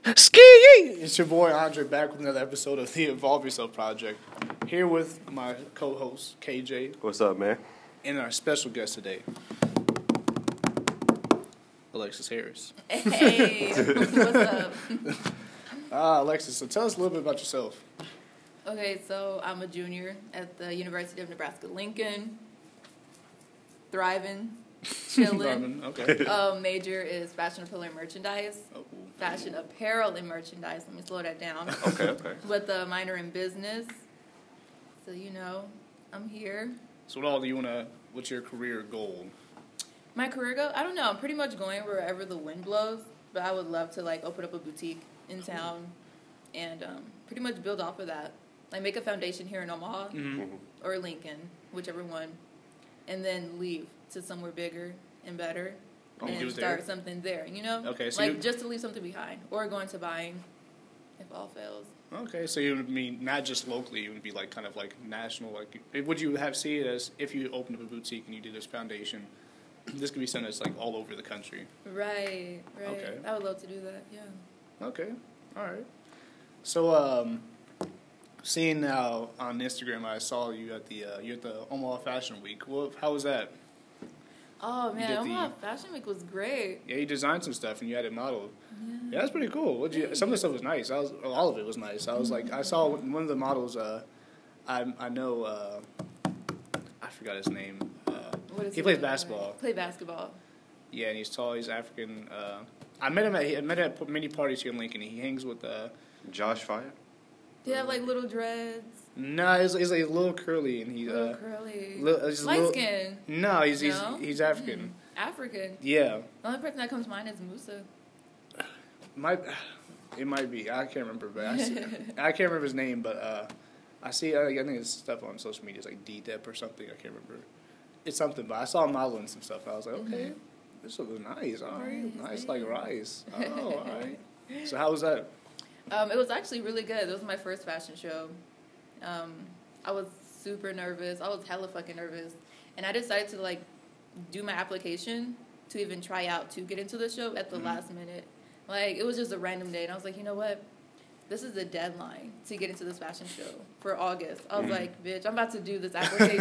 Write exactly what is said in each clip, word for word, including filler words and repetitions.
Ski! It's your boy Andre back with another episode of the Evolve Yourself Project. Here with my co-host K J. What's up, man? And our special guest today, Alexis Harris. Hey, what's up? Ah, Alexis, so tell us a little bit about yourself. Okay, so I'm a junior at the University of Nebraska-Lincoln. Thriving, chilling. Okay. um, major is fashion apparel and merchandise. Oh. Fashion apparel and merchandise. Let me slow that down. Okay, okay. With a minor in business. So, you know, I'm here. So what all do you want to, what's your career goal? My career goal? I don't know. I'm pretty much going wherever the wind blows. But I would love to, like, open up a boutique in town and um, pretty much build off of that. Like, make a foundation here in Omaha Mm-hmm. or Lincoln, whichever one. And then leave to somewhere bigger and better. Oh, do and it start there? something there, you know? Okay, so like, you- just to leave something behind. Or go into buying, if all fails. Okay, so you would mean not just locally, you would be like kind of like national. Like, would you have see it as if you opened up a boutique and you did this foundation? This could be something that's like all over the country. Right, right. Okay. I would love to do that, yeah. Okay, all right. So, um, seeing now on Instagram, I saw you at the uh, you at the Omaha Fashion Week. Well, how was that? Oh, did man, the- Omaha Fashion Week was great. Yeah, you designed some stuff and you had it modeled. Yeah. Yeah, that's pretty cool. What you? Some of the stuff was nice. I was all of it was nice. I was like, I saw one of the models. Uh, I I know. Uh, I forgot his name. Uh, What is he it plays like? basketball. Play basketball. Yeah, and he's tall. He's African. Uh, I met him at I met him at many parties here in Lincoln. He hangs with. Uh, Josh Fire? Do you have, like, little dreads? nah, he's, he's like a little curly and he's Little uh, curly. li- uh, just a Light little- skin. No, he's he's No? he's African. African. Yeah, The only person that comes to mind is Musa. might it might be. I can't remember, but I, see, I can't remember his name. But uh, I see. I, I think it's stuff on social media. It's like D Dep or something. I can't remember. It's something, but I saw him modeling some stuff. And I was like, okay, this looks nice. All right, Nice, nice yeah. like rice. Oh, all right. So how was that? Um, it was actually really good. It was my first fashion show. Um, I was super nervous. I was hella fucking nervous. And I decided to, like, do my application to even try out to get into the show at the Mhm. last minute. Like, it was just a random day. And I was like, you know what? This is the deadline to get into this fashion show for August. I was like, bitch, I'm about to do this application.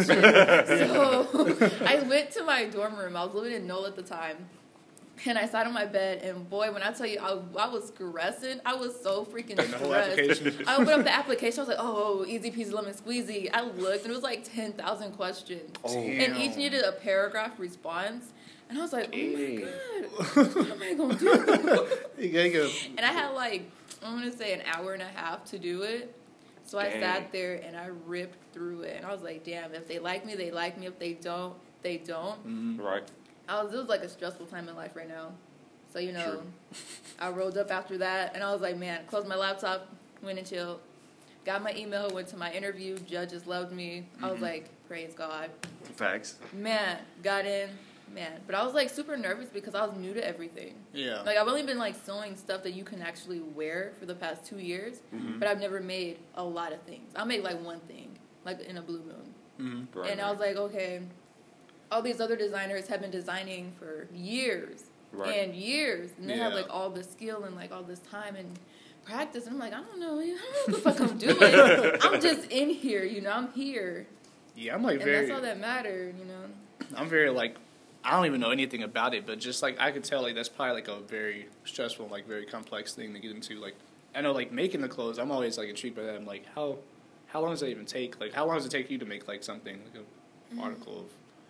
So I went to my dorm room. I was living in Knoll at the time. And I sat on my bed, and boy, when I tell you, I, I was stressing. I was so freaking The whole stressed. application. I opened up the application. I was like, oh, easy peasy lemon squeezy. I looked, and it was like ten thousand questions. Oh. And each Damn. needed a paragraph response. And I was like, oh, Dang. my God. What am I going to do? You gotta go. And I had like, I'm going to say an hour and a half to do it. So I Dang. sat there, and I ripped through it. And I was like, damn, if they like me, they like me. If they don't, they don't. Mhm. Right. I was, it was like a stressful time in life right now. So, you know, True. I rolled up after that, and I was like, man, closed my laptop, went and chilled, got my email, went to my interview, judges loved me. I was like, praise God. Facts. Man, got in, man. But I was, like, super nervous because I was new to everything. Yeah. Like, I've only been, like, sewing stuff that you can actually wear for the past two years, Mhm. but I've never made a lot of things. I'll make, like, one thing, like in a blue moon. Mm-hmm. Right, And I was like, okay, all these other designers have been designing for years Right. and years, and they have Yeah. like all this skill and like all this time and practice. And I'm like, I don't know, I don't know what the fuck I'm doing. I'm just in here, you know. I'm here, Yeah, I'm like and very. that's all that mattered, you know. I'm very like. I don't even know anything about it, but just like I could tell, like that's probably like a very stressful, like very complex thing to get into. Like I know, like making the clothes, I'm always like intrigued by that. I'm like, how, how long does that even take? Like, how long does it take you to make like something, like an Mm-hmm. article of?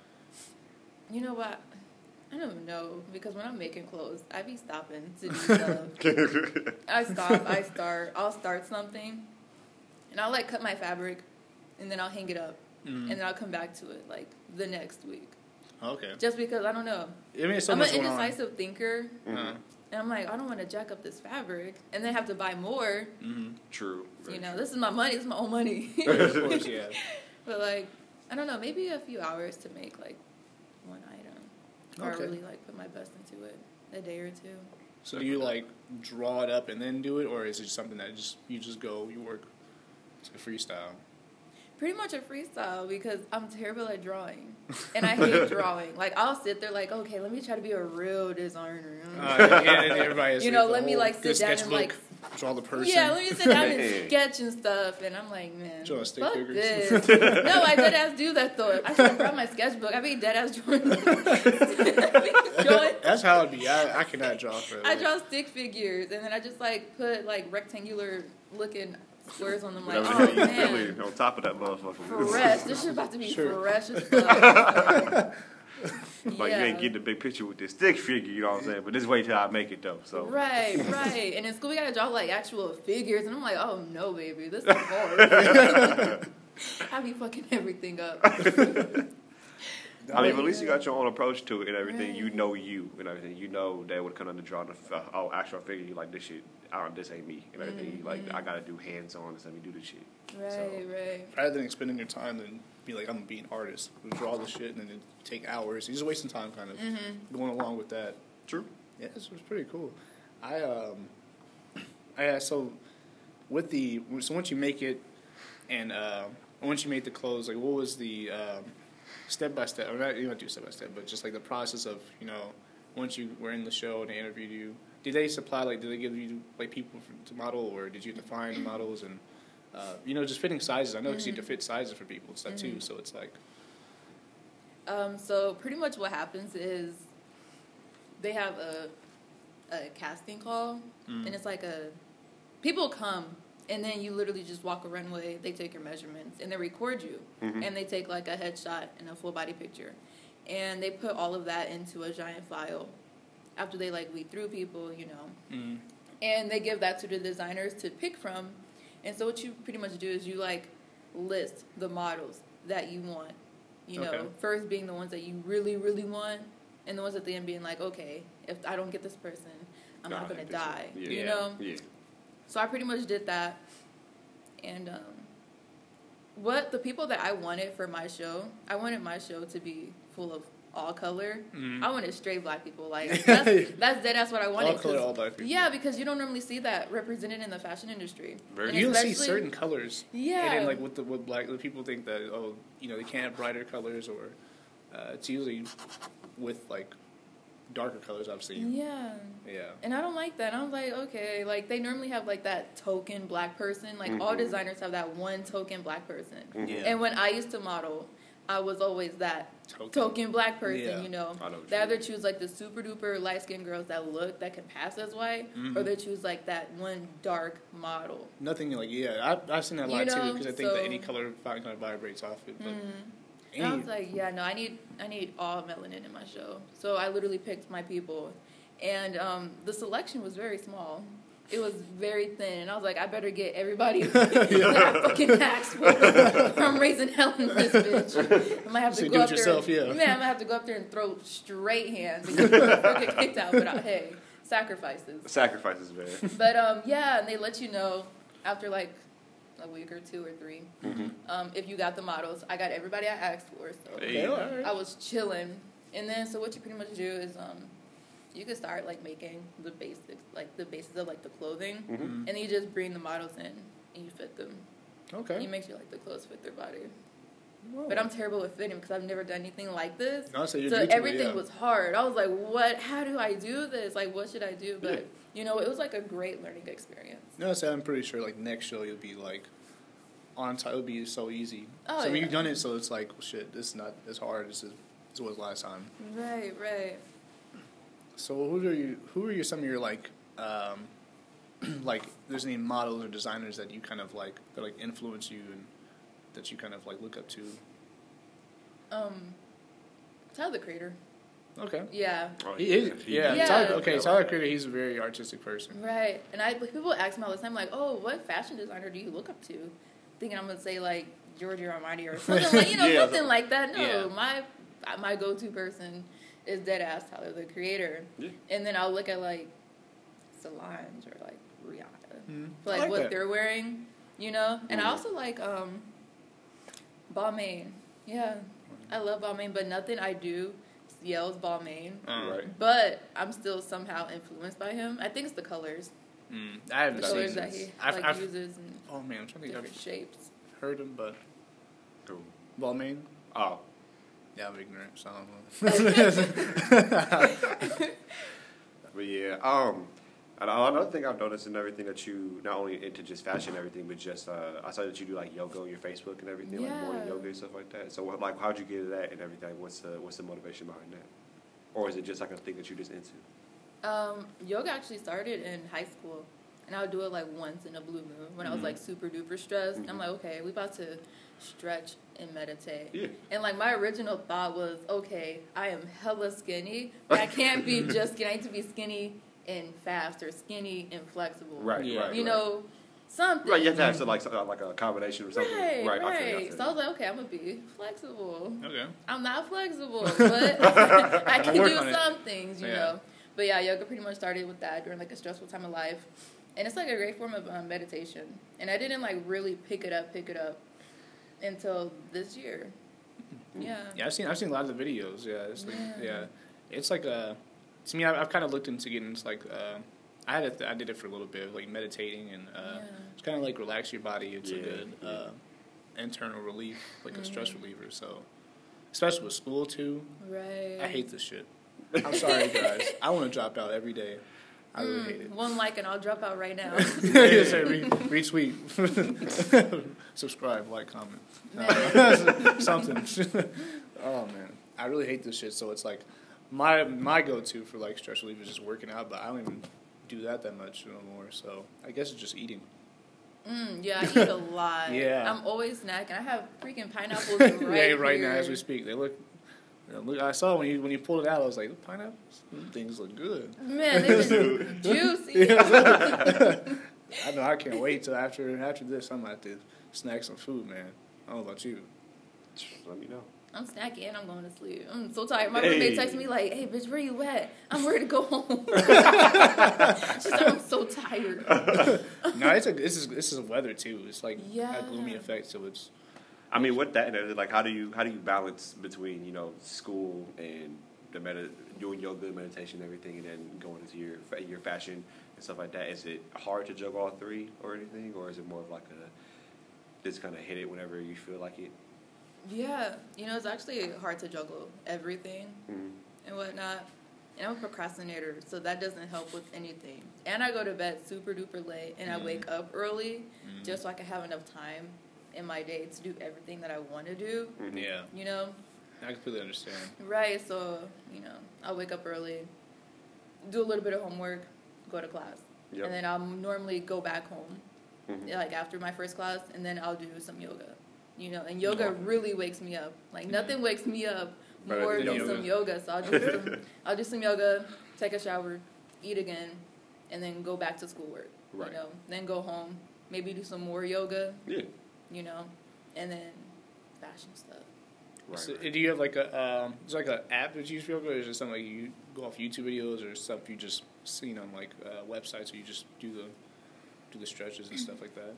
You know what? I don't even know because when I'm making clothes, I be stopping to do stuff. I stop, I start, I'll start something, and I'll like cut my fabric, and then I'll hang it up, Mm. and then I'll come back to it like the next week. Okay. Just because I don't know. I mean, it's so I'm much an going on. indecisive thinker, Uh, and I'm like, I don't want to jack up this fabric and then have to buy more. mm-hmm. True. You Very know, true. this is my money. This is my own money. Of course, yeah. But like, I don't know. Maybe a few hours to make like one item, or Okay. really like put my best into it. A day or two. So do you like draw it up and then do it, or is it just something that just you just go, you work, it's a freestyle? Pretty much a freestyle because I'm terrible at drawing. And I hate drawing. Like, I'll sit there like, okay, let me try to be a real designer. Uh, yeah, and everybody has You the know, let me, whole like, good sit down and, like, sketchbook. draw the person. Yeah, let me sit down and sketch and stuff, and I'm like, man, draw stick fuck figures. this. No, I dead ass do that though. I should have brought my sketchbook. I be dead ass drawing. drawing. That's how it'd be. I, I cannot draw for. I draw stick figures, and then I just like put like rectangular looking squares on them. Like, Whatever oh the hell you man, feel on top of that motherfucker. fresh. This shit about to be Sure. fresh as fuck. Like, you ain't getting the big picture with this stick figure, you know what I'm saying? But just wait till I make it, though. So Right, right. And in school, we gotta draw like actual figures, and I'm like, oh no, baby, this is hard. I be fucking everything up. I mean, but at least you got your own approach to it and everything. Right. You know you and everything. You know that would come under drawing a uh, oh, actual figure. You like, this shit, I don't, this ain't me and everything. Mm-hmm. Like, I gotta do hands on this. Let me do this shit. Right, So- right. Rather than spending your time, then be like, I'm gonna be an artist. We draw the shit and then it take hours. You're just wasting time, kind of Mm-hmm. going along with that. True. Yeah, this was pretty cool. I um, I so with the so once you make it, and uh, once you make the clothes, like what was the um, step by step? Or not, you don't do step by step, but just like the process of you know, once you were in the show and they interviewed you, did they supply like did they give you like people for, to model, or did you have to find models and uh, you know just fitting sizes? I know because you have to fit sizes for people and stuff too. Mm-hmm. So it's like Um, so pretty much what happens is they have a a casting call, Mm. and it's like a people come, and then you literally just walk a runway. They take your measurements and they record you, Mhm. and they take like a headshot and a full body picture, and they put all of that into a giant file. After they like weed through people, you know, mm, and they give that to the designers to pick from. And so what you pretty much do is you like list the models that you want, you know, Okay. first being the ones that you really, really want, and the ones at the end being like, okay, if I don't get this person, I'm Nah, not going to this is- die, yeah. you Yeah. know? Yeah. So I pretty much did that. And um, what the people that I wanted for my show, I wanted my show to be full of all color. mm. I wanted straight black people. Like, that's, that's dead ass what I wanted. all color, 'cause- all black people. yeah, because you don't normally see that represented in the fashion industry. Very And You don't see especially- certain colors. Yeah. And then, like, with the with black, the people think that, oh, you know, they can't have brighter colors, or uh, it's usually with, like, darker colors, I've seen. Yeah. Yeah. And I don't like that. I'm like, okay, like, they normally have, like, that token black person. Like, all Mhm. designers have that one token black person. Mhm. Yeah. And when I used to model, I was always that Token. token black person, Yeah. you know. I know what They you either mean. choose, like, the super duper light skinned girls that look, that can pass as white, Mhm. or they choose, like, that one dark model. Nothing like, yeah, I've, I've seen that a You lot, too, know, because I think so- that any color kind of vibrates off it. But Mhm. any, And I was like, yeah, no, I need I need all melanin in my show. So I literally picked my people. And um, the selection was very small. It was very thin. And I was like, I better get everybody that I fucking asked for. Or I'm raising hell in this bitch. I might have So to you go do up it there. yourself, yeah. Man, I might have to go up there and throw straight hands and get kicked out. But I, hey, sacrifices. Sacrifices, man. But um, yeah, and they let you know after like a week or two or three Mhm. um, if you got the models. I got everybody I asked for, so Okay, all right. I was chilling. And then, so what you pretty much do is um, you can start like making the basics, like the basis of like the clothing, Mhm. Mhm. and then you just bring the models in and you fit them. Okay. You make sure like the clothes fit their body. Whoa. But I'm terrible at fitting because I've never done anything like this. No, so you're So new to it, everything yeah. was hard. I was like, what? How do I do this? Like, what should I do? But, you know, it was like a great learning experience. No, so I'm pretty sure, like, next show you'll be, like, on time. It'll be so easy. Oh, so, I mean, yeah. you've done it, so it's like, well, shit, this is not as hard as it, as it was last time. Right, right. So who are you? Who are you? Some of your like, um, like, there's any models or designers that you kind of like that like influence you and that you kind of like look up to? Um, Tyler the Creator. Okay. Yeah. Oh, He is, yeah. Yeah. Tyler, okay, Yeah. Tyler Creator, he's a very artistic person. Right. And I like, people ask me all the time, like, oh, what fashion designer do you look up to? Thinking I'm going to say, like, Giorgio Armani or something like, you know, Yeah. something like that. No, Yeah. my my go-to person is deadass Tyler the Creator. Yeah. And then I'll look at, like, Solange or, like, Rihanna. Mhm. For, I like, like what that. they're wearing, you know? And Mhm. I also like um, Balmain. Yeah. I love Balmain, but nothing I do yells Balmain. Um, Right. But I'm still somehow influenced by him. I think it's the colors. Mm, I haven't The seen colors it. that he I've, like I've, uses and oh man, I'm trying to think. different I've shapes. heard him, but Cool. Balmain. Oh. Yeah, I'm ignorant, so I don't know. But yeah, um, And another thing I've noticed in everything that you not only into just fashion and everything, but just uh, I saw that you do like yoga on your Facebook and everything, Yeah. like morning yoga and stuff like that. So what, like, how'd you get into that and everything? What's the what's the motivation behind that? Or is it just like a thing that you just into? Um, yoga actually started in high school, and I would do it like once in a blue moon when I was Mhm. like super duper stressed. Mhm. I'm like, okay, we about to stretch and meditate. Yeah. And like my original thought was, okay, I am hella skinny, but I can't be just skinny. I need to be skinny and fast, or skinny and flexible. Right, Yeah. right. You right. know, something. Right, you have to have some, like, some, like a combination or something. Right, right. Okay, I feel so I you. was like, okay, I'm gonna be flexible. Okay. I'm not flexible, but I can Work do on it. some things, you Yeah. know. But yeah, yoga pretty much started with that during like a stressful time of life, and it's like a great form of um, meditation. And I didn't like really pick it up, pick it up until this year. Yeah. Yeah, I've seen I've seen a lot of the videos. Yeah, it's like Yeah. yeah, it's like a. To me, I've, I've kind of looked into getting into like uh, I had a th- I did it for a little bit, like meditating and uh, Yeah. it's kind of like relax your body. It's Yeah, a good yeah. uh, internal relief, like a stress Mhm. reliever. So, especially with school too, Right. I hate this shit. I'm sorry, guys. I want to drop out every day. I really Mm, hate it. One like and I'll drop out right now. Yeah, say re- retweet, subscribe, like, comment, Man. something. Oh man, I really hate this shit. So it's like my my go to for like stress relief is just working out, but I don't even do that that much no more. So I guess it's just eating. Mm, yeah, I eat a lot. Yeah. I'm always snacking. I have freaking pineapples right yeah, right here. now as we speak, they look. you know, look I saw when you when you pulled it out, I was like, pineapples, them things look good. Man, they're just juicy. I know I can't wait till after after this. I'm gonna have to snack some food, man. I don't know about you. Let me know. I'm snacking and I'm going to sleep. I'm so tired. My Hey. roommate texted me like, "Hey, bitch, where you at? I'm ready to go home." She's like, "I'm so tired." No, it's a this is this is weather too. It's like Yeah. a gloomy effect, so it's I mean, with that, and like, how do you how do you balance between, you know, school and the med- doing yoga, meditation, everything, and then going into your fa- your fashion and stuff like that? Is it hard to juggle all three or anything, or is it more of like a just kind of hit it whenever you feel like it? Yeah, you know, it's actually hard to juggle everything Mm-hmm. and whatnot. And I'm a procrastinator, so that doesn't help with anything. And I go to bed super duper late, and I Mhm. wake up early mm, just so I can have enough time in my day to do everything that I want to do. Mm-hmm. yeah. You know, I completely understand. right? So you know, I'll wake up early, do a little bit of homework, go to class, Yep. and then I'll normally go back home, Mhm. like after my first class, and then I'll do some yoga. You know, and yoga Oh. really wakes me up. Like Mhm. nothing wakes me up Better more than than yoga. some yoga. So I'll do some, I'll do some yoga, take a shower, eat again, and then go back to schoolwork. Right. You know, then go home, maybe do some more yoga. Yeah. You know, and then fashion stuff. Right. So, right. do you have like a um, is there like an app that you use for yoga, or is it something like you go off YouTube videos, or stuff you just seen on like uh, websites, or you just do the do the stretches and stuff like that?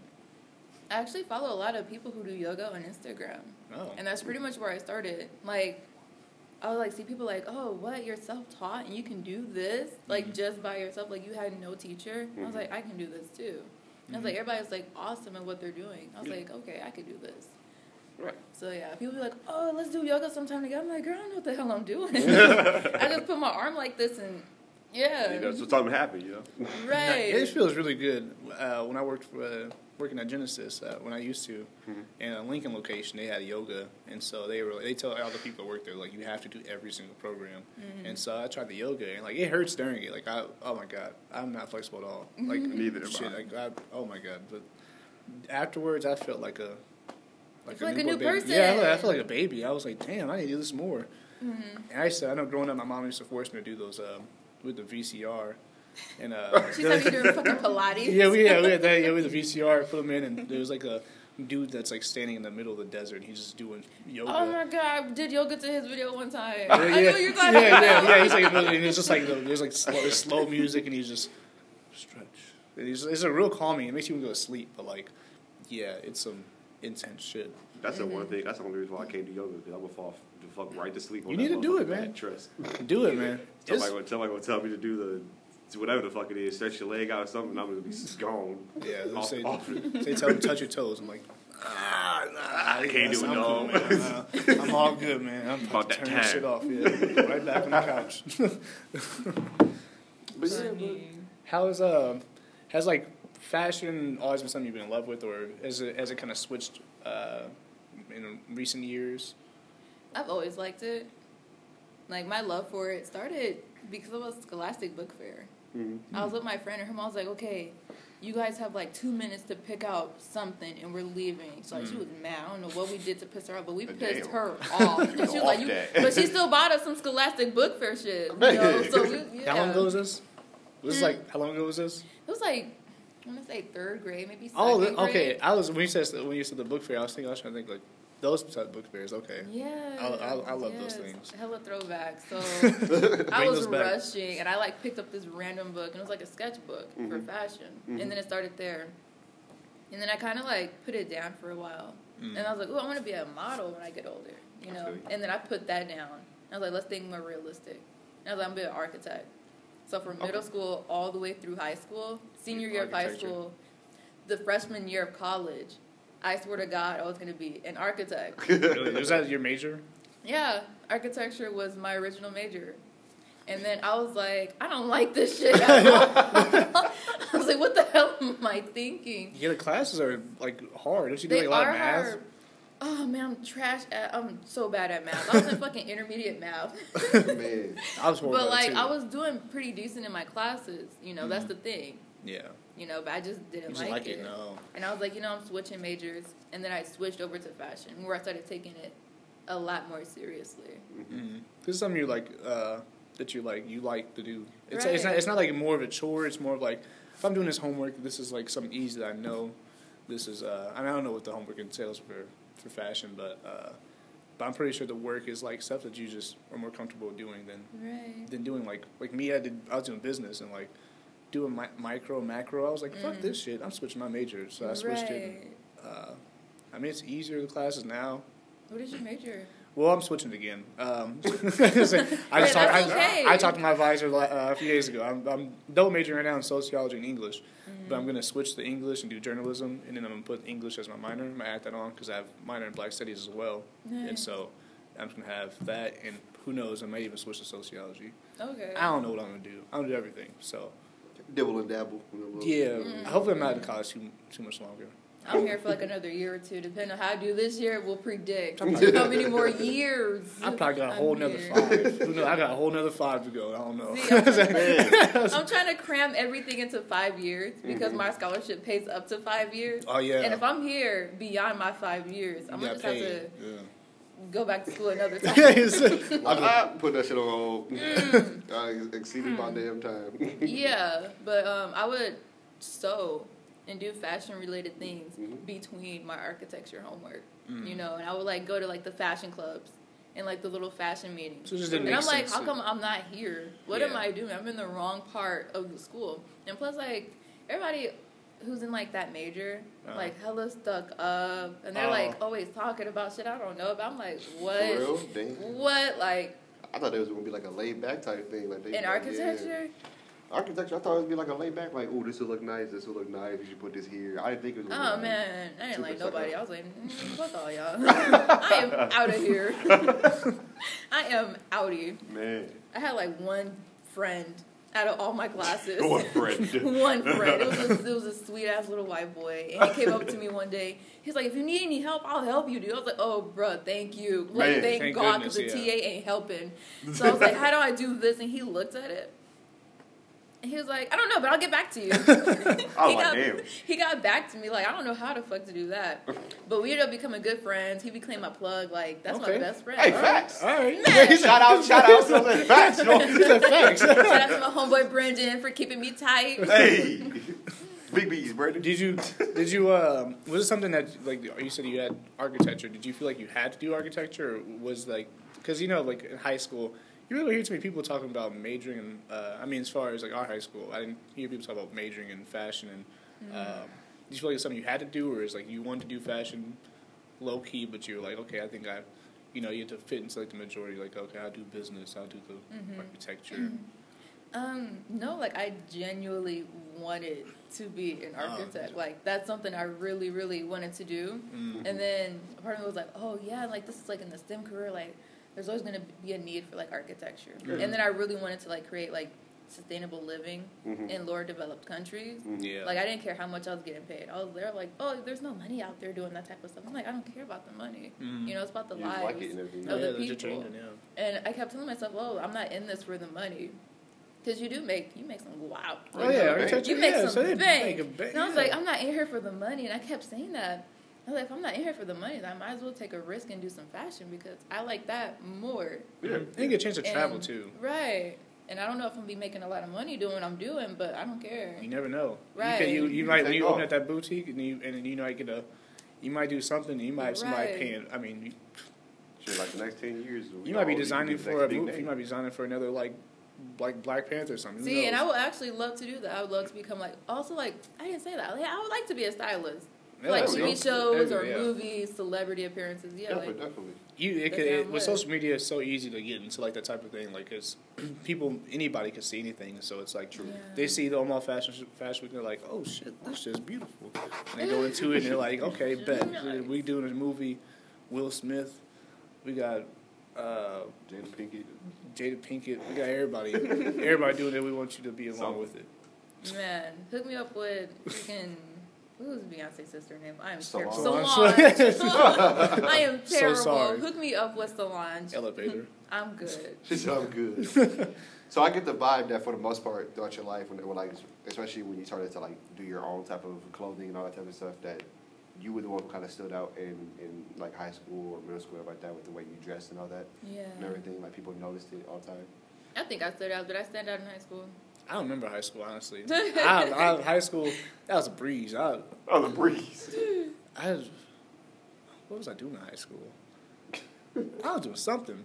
I actually follow a lot of people who do yoga on Instagram. Oh, And that's pretty much where I started. Like, I would like see people like, oh, what? You're self-taught and you can do this? Like, Mhm. just by yourself? Like, you had no teacher? I was Mhm. like, I can do this too. And I was Mhm. like, everybody's like awesome at what they're doing. I was Yeah. like, okay, I could do this. Right. So yeah, people be like, oh, let's do yoga sometime together. I'm like, girl, I don't know what the hell I'm doing. I just put my arm like this and yeah, You know, so something happened, you know. right. It feels really good. Uh, when I worked for, uh, working at Genesis, uh, when I used to, Mhm. in a Lincoln location, they had yoga, and so they were they tell all the people that work there like you have to do every single program. Mhm. And so I tried the yoga, and like it hurts during it. Like I, oh my god, I'm not flexible at all. Like Neither am shit. I. Like I, oh my god, but afterwards I felt like a like, feel like a newborn new baby. person. Yeah, I felt, I felt like a baby. I was like, damn, I need to do this more. Mhm. And I used to, I know growing up, my mom used to force me to do those um, with the V C R. And uh, She's having you doing fucking Pilates. yeah, we yeah we had that. Yeah, we had the V C R. Put them in, and there was like a dude that's like standing in the middle of the desert. And he's just doing yoga. Oh my god, I did yoga to his video one time. Yeah, I know yeah, what you're talking yeah, about. yeah, yeah. He's like, and it's just like there's like slow, there's slow music, and he's just stretch. And he's, it's a real calming. It makes you want to go to sleep, but like, yeah, it's some intense shit. That's the one thing. That's the only reason why I can't do yoga, because I'm gonna fall the fuck right to sleep. On You that need to do it, motherfucking man. mattress. Do it, man. It's- Somebody gonna, somebody gonna tell me to do the to whatever the fuck it is, stretch your leg out or something. I'm gonna be gone. yeah, they off, say, off it. they tell him touch your toes. I'm like, ah, nah, I can't do it, I'm no. cool, man. Nah, I'm all good, man. I'm About about that to turn this time. shit off. Yeah, right back on the couch. But yeah, but Funny. How is uh, has like fashion always been something you've been in love with, or has it has it kind of switched uh, in recent years? I've always liked it. Like, my love for it started because of a Scholastic Book Fair. Mm-hmm. I was with my friend, and her mom was like, okay, you guys have, like, two minutes to pick out something, and we're leaving. So, like, mm. she was mad. I don't know what we did to piss her off, but we Damn. pissed her off. And she was Off like, you, that. but she still bought us some Scholastic Book Fair shit. You know? So, we, yeah. How long ago was this? Was this Mm. like, how long ago was this? It was, like, I want to say third grade, maybe second Oh, grade. okay. I was, when you said, when you said the book fair, I was thinking, I was trying to think, like, those type of book fairs, okay. Yeah. I, I, I love yes. those things. Hella throwback. So I Bring was those back. rushing, and I like picked up this random book, and it was like a sketchbook Mm-hmm. for fashion. Mm-hmm. And then it started there, and then I kind of like put it down for a while, Mm. and I was like, "Oh, I want to be a model when I get older," you know. Absolutely. And then I put that down. I was like, "Let's think more realistic." And I was like, "I'm gonna be an architect." So from middle Okay. school all the way through high school, senior year of high Architecture. school, the freshman year of college, I swear to God, I was gonna be an architect. Really? Was that your major? Yeah, architecture was my original major. And then I was like, I don't like this shit at all. I was like, what the hell am I thinking? Yeah, the classes are, like, hard. Don't you do, They like, a lot are of math? hard. Oh, man, I'm trash at, I'm so bad at math. I was in fucking intermediate math. Man. I was horrible But, at it, like, too. I was doing pretty decent in my classes. You know, that's the thing. Yeah. You know, but I just didn't You just like, like it. it, no. And I was like, you know, I'm switching majors. And then I switched over to fashion, where I started taking it a lot more seriously. Mm-hmm. This is something you like, uh, that you like, you like to do. It's, it's Right. not, it's not like more of a chore. It's more of like, if I'm doing this homework, this is like something easy that I know. This is, uh, I, mean, I don't know what the homework entails for, for fashion, but, uh, but I'm pretty sure the work is like stuff that you just are more comfortable doing than, Right. than doing like, like me, I did, I was doing business and like doing mi- micro, macro. I was like, fuck Mm. this shit. I'm switching my major. So I switched right. it. Uh, I mean, it's easier, the classes now. What is your major? Well, I'm switching again. Um, I just Hey, talked, that's I, okay. I talked to my advisor uh, a few days ago. I'm, I'm double majoring right now in sociology and English, Mm-hmm. but I'm going to switch to English and do journalism, and then I'm going to put English as my minor. I'm going to add that on because I have minor in Black Studies as well, and Nice. so I'm just going to have that, and who knows, I might even switch to sociology. Okay. I don't know what I'm going to do. I'm going to do everything, so Dibble and dabble. You know, yeah. Mm. Hopefully I'm not at college too, too much longer. I'm here for like another year or two. Depending on how I do this year, we'll predict how many more years. I probably got a whole I'm nother here. five. Who knows? I got a whole nother five to go. I don't know. See, I'm, trying, I'm trying to cram everything into five years because Mm-hmm. my scholarship pays up to five years. Oh yeah. And if I'm here beyond my five years, I'm You gonna just got have to paid. Yeah. go back to school another time. Well, I put that shit on hold. Mm. I exceeded my damn time. Yeah, but um, I would sew and do fashion related things Mhm. between my architecture homework. Mm. You know, and I would like go to like the fashion clubs and like the little fashion meetings. So it just didn't And make I'm like, sense how to- come I'm not here? What am Yeah. I doing? I'm in the wrong part of the school. And plus, like, everybody who's in like that major, Uh-huh. like hella stuck up, and they're Oh. like always talking about shit I don't know about. I'm like, what? For real? Damn. What? Like I thought it was gonna be like a laid back type thing. Like they, in like, architecture? yeah. Architecture, I thought it would be like a laid back, like, oh, this will look nice, this will look nice, you should put this here. I didn't think it was gonna Oh be like, man, I didn't super like stuck nobody. up. I was like, mm, fuck all y'all. I am out of here. I am outie. Man. I had like one friend out of all my classes. One friend. One friend. It was a, it was a sweet ass little white boy, and he came up to me one day. He's like, "If you need any help, I'll help you, dude." I was like, "Oh, bruh, thank you. Like, Man, thank, thank God, because goodness, the yeah. T A ain't helping." So I was like, "How do I do this?" And he looked at it. And he was like, I don't know, but I'll get back to you. I he, was like, got, damn. he got back to me like, I don't know how the fuck to do that. But we ended up becoming good friends. He became my plug. Like, that's Okay. my best friend. Hey, All facts. All right. Man. Shout out, shout out, shout out, facts. you know? He said facts. Shout out to my homeboy Brendan for keeping me tight. Hey. Big B's, Brandon. Did you did you um was it something that like you said you had architecture? Did you feel like you had to do architecture, or was like because you know like in high school you really hear too many people talking about majoring in uh, I mean as far as like our high school I didn't hear people talk about majoring in fashion and um, did you feel like it's something you had to do, or is like you wanted to do fashion low key but you're like okay I think I you know you have to fit into like the majority like okay I'll do business I'll do the Mhm. architecture. Um, no, like I genuinely wanted to be an Oh. architect. Like that's something I really, really wanted to do. Mm. And then a part of me was like, oh yeah, like this is like in the STEM career, like there's always gonna be a need for like architecture. Mhm. And then I really wanted to like create like sustainable living Mhm. in lower developed countries. Yeah. Like, I didn't care how much I was getting paid. I was there like, oh, there's no money out there doing that type of stuff. I'm like, I don't care about the money. Mm. You know, it's about the You just lives like it and everything. of yeah, the that's your people. training, yeah. And I kept telling myself, oh, I'm not in this for the money. Because you do make, you make some wow. Oh, yeah. architecture, You make yeah, some so they bank. make a bank, And I was yeah. like, I'm not in here for the money. And I kept saying that. I was like, if I'm not in here for the money, then I might as well take a risk and do some fashion because I like that more. Yeah. And you get a chance to travel, And- too. Right. And I don't know if I'm going to be making a lot of money doing what I'm doing, but I don't care. You never know. Right. You, can, you, you might when you Take open off. up that boutique and you and you might get a, you might do something. And you might have somebody Right. paying. I mean, you, Shit, like the next ten years. we you might be all- we designing could be for the a next big movie. You name. might be designing for another like, like Black Panther or something. Who See, and I knows? would actually love to do that. I would love to become like, also like, I didn't say that. Like, I would like to be a stylist. Yeah, like there we T V go. shows There or we go, yeah. movies, celebrity appearances. Yeah, Definitely, like, definitely. You it That could it, sound with lit. social media, it's so easy to get into like that type of thing. Like it's people, anybody can see anything. So it's like True. Yeah. they see the Omaha Fashion Sh- Fashion Week, they're like, oh shit, this is beautiful. And they go into it and they're like, okay, bet Nice. we doing a movie. Will Smith, we got uh, Jada Pinkett. Jada Pinkett, we got everybody, everybody doing it. We want you to be along Something. with it. man, hook me up with freaking. Who's Beyonce's sister name? I am Solange. terrible. Solange. Solange. I am So terrible. sorry. Hook me up with Solange. Elevator. I'm good. She said I'm good. So I get the vibe that for the most part throughout your life, when, when like, especially when you started to like do your own type of clothing and all that type of stuff, that you were the one who kind of stood out in, in like high school or middle school, like that, with the way you dressed and all that Yeah. and everything. Like people noticed it all the time. I think I stood out. Did I stand out in high school? I don't remember high school honestly. I, I, high school that was a breeze. I, Oh, the breeze. I was, what was I doing in high school? I was doing something.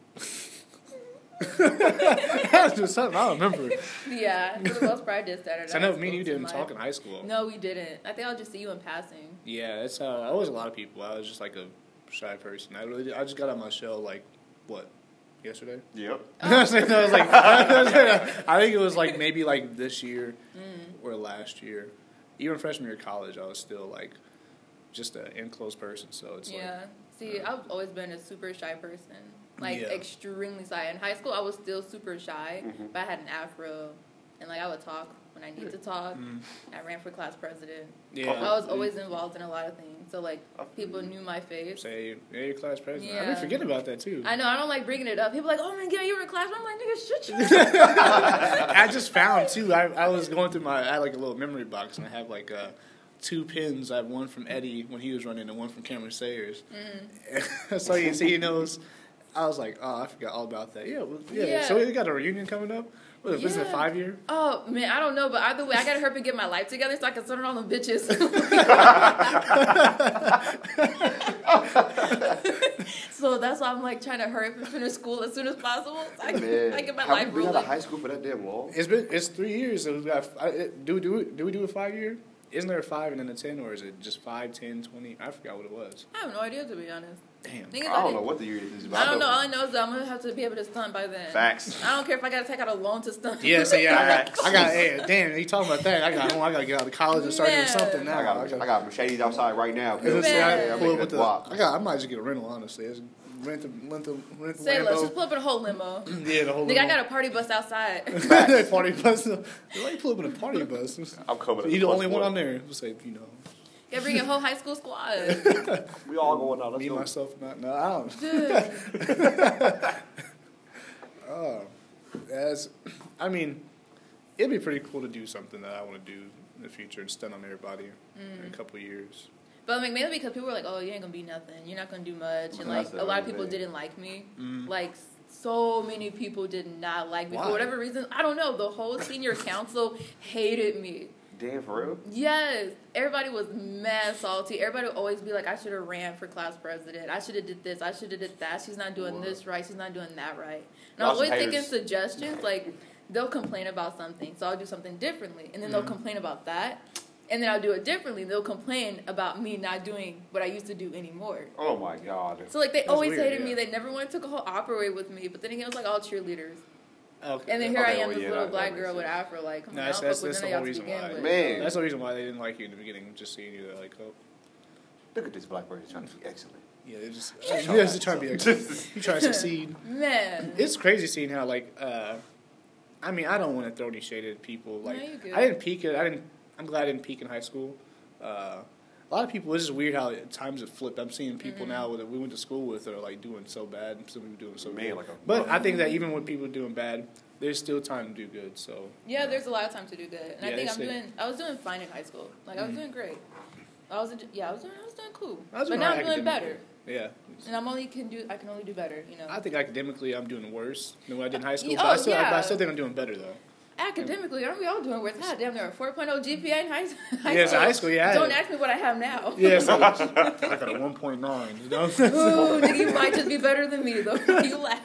I was doing something. I don't remember. Yeah, for the most part, I did stand out. So I in know high me and you school didn't too talk much. in high school. No, we didn't. I think I'll just see you in passing. Yeah, that's how I was. A lot of people. I was just like a shy person. I really, I just got out my shell like what, yesterday. Yep. I was like, I was like, I think it was like maybe like this year Mm. or last year. Even freshman year of college, I was still like just an enclosed person. So it's Yeah. like, See, I've always been a super shy person. Like, Yeah. extremely shy. In high school, I was still super shy, Mhm. but I had an afro. And, like, I would talk when I need to talk. mm, I ran for class president. yeah. I was always involved in a lot of things. So, like, people knew my face. Say, yeah, your class president. I Yeah. didn't forget about that too. I know, I don't like bringing it up. People are like, oh my god, you were in class. I'm like, nigga, shut you up. I just found too. I, I was going through my. I had like a little memory box, and I have like uh, two pins. I have one from Eddie when he was running, and one from Cameron Sayers. Mm. so you see, he knows. I was like, oh, I forgot all about that. Yeah, well, yeah. Yeah. So we got a reunion coming up. What is this? Yeah. A five year? Oh, man, I don't know, but either way, I gotta hurry and get my life together so I can send all them bitches. So that's why I'm like trying to hurry up and finish school as soon as possible. So I, can, Man, I get my have life you been out rolling. of high school for that damn long? It's been it's three years. So we got. I, it, do we do it? Do we do a five year? Isn't there a five and then a ten, or is it just five, ten, twenty? I forgot what it was. I have no idea, to be honest. Damn. Thing is, I don't didn't- know what the year it is. but I don't know. All I know is that I'm gonna have to be able to stunt by then. Facts. I don't care if I gotta take out a loan to stunt. Yeah, so yeah, I got, Facts. I got, hey, damn, you talking about that? I got, oh, I got to get out of college and start doing Man. something now. I got, I got machetes outside right now. It's just, Man. I, I'm pull making up with a the, guap. I got, I might just get a rental, honestly. It's rent the, rent the, rent the Say less. Just Lambo. pull up in a whole limo. Yeah, the whole Nigga, I little- got a party bus outside. party bus. Why you pull up in a party bus? I'm coming. You the only one on there. Just say, you know, Can bring a whole high school squad. We all going out. Let's me, go. myself, not, no, I don't. Dude. Oh, as, I mean, it'd be pretty cool to do something that I want to do in the future and stun on everybody in a couple of years. But like mainly because people were like, "Oh, you ain't gonna be nothing. You're not gonna do much," and That's like the a lot of other people thing. didn't like me. Mm. Like so many people did not like me Why? for whatever reason. I don't know. The whole senior council hated me. Damn, for real? Yes, everybody was mad salty. Everybody would always be like, "I should have ran for class president. I should have did this. I should have did that. She's not doing Wow. this right. She's not doing that right." And I Y'all was some always taking haters. suggestions. Like they'll complain about something, so I'll do something differently, and then they'll Mhm. complain about that. And then I'll do it differently. They'll complain about me not doing what I used to do anymore. Oh my god. So, like, they That's always weird, hated yeah. me. They never wanted to cooperate with me. But then again, it was like all cheerleaders. Okay. And then here I Okay, am, well, this yeah, little that- black that makes girl with sense. afro. Like, come No, on, that's- I don't that's- fuck with that's none the of whole y'all to reason begin why. with. Man. That's the reason why they didn't like you in the beginning, just seeing you. They're like, oh, Look at this black person trying to be excellent. yeah, they're just, Shut yeah, your just trying to be, ass you trying to succeed. Man. It's crazy seeing how, like, uh, I mean, I don't want to throw any shade at people. Like, No, you good. I didn't peak it. I didn't. I'm glad I didn't peak in high school. Uh, a lot of people. It's just weird how at times it flipped. I'm seeing people Mm-hmm. now that we went to school with are like doing so bad. Some people doing so Man, good. like a- but I think that even when people are doing bad, there's still time to do good. So Yeah, there's a lot of time to do good, and Yeah, I think they I'm say- doing. I was doing fine in high school. Like I was Mhm. doing great. I was. Yeah, I was doing. I was doing cool. I was but doing now all I'm doing academically. better, yeah. and I'm only can do. I can only do better. You know. I think academically I'm doing worse than what I did in high school. Oh, but I still, yeah. but I still think I'm doing better though. Academically, aren't we all doing worse? God damn, there are four point oh G P A in high, high Yeah, it's school. high school, yeah, I Don't had it. ask me what I have now. Yeah, so I got a one point nine. You know. Ooh, nigga, you might just be better than me though. You laugh.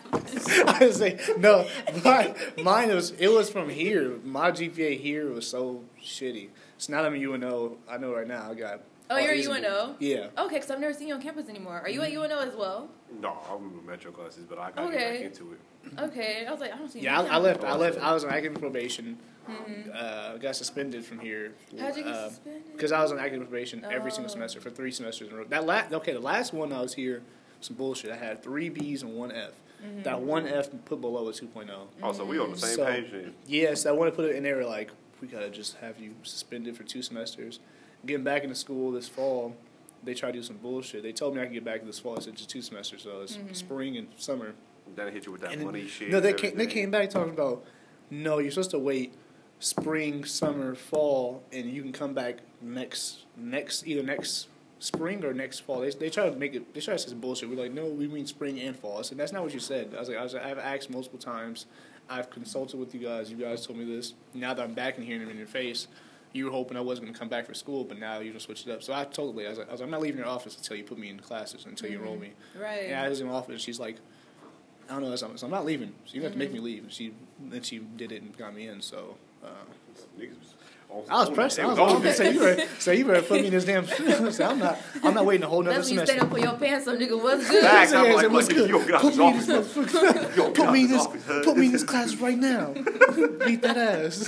I was like, no, but mine was it was from here. My G P A here was so shitty. So now that I'm at U N O, I know right now I got. Oh, all you're at these- U N O? Yeah. Okay, because I've never seen you on campus anymore. Are you at U N O as well? No, I'm in metro classes, but I got to Okay. get back into it. Okay, I was like, I don't see. Yeah, you I, I left. I Oh, left. shit. I was on academic probation. Mhm. Uh, got suspended from here. How'd you get suspended? Because I was on academic probation every single Oh. semester for three semesters in a row. That last, okay, the last one I was here, some bullshit. I had three B's and one F. Mm-hmm. That one F put below a two oh. Oh, so we on the same So- page then. Yes, I want to put it in there like we gotta just have you suspended for two semesters. Getting back into school this fall, they try to do some bullshit. They told me I could get back this fall. I said just two semesters, so it's Mhm. spring and summer. Then they hit you with that And then- money shit. No, they and came. They everything. came back talking about no, you're supposed to wait spring, summer, fall, and you can come back next next either next spring or next fall. They they try to make it. They try to say some bullshit. We're like, no, we mean spring and fall. I said that's not what you said. I was like, I was, I've asked multiple times. I've consulted with you guys. You guys told me this. Now that I'm back and hearing them in your face, you were hoping I wasn't going to come back for school, but now you just switched it up. So I totally, I was like, I was like, I'm not leaving your office until you put me in classes, until you enroll me. Right. And I was in the office. She's like, I don't know, so I'm, so I'm not leaving. So you have to make me Mm-hmm. leave. And she then she did it and got me in. So uh, Niggas was on- I was on pressed. that. I It was, was I on was that. say you better, say you better put me in this damn. so I'm not. I'm not waiting a whole nother That's when you semester. stand up for your pants, some nigga, what's good? Facts. I'm Yeah, like, so what's look, good? you don't get out Put this me in this office. motherfucker. You don't get Put out me in this this. office, huh? Put me in this class right now. Beat that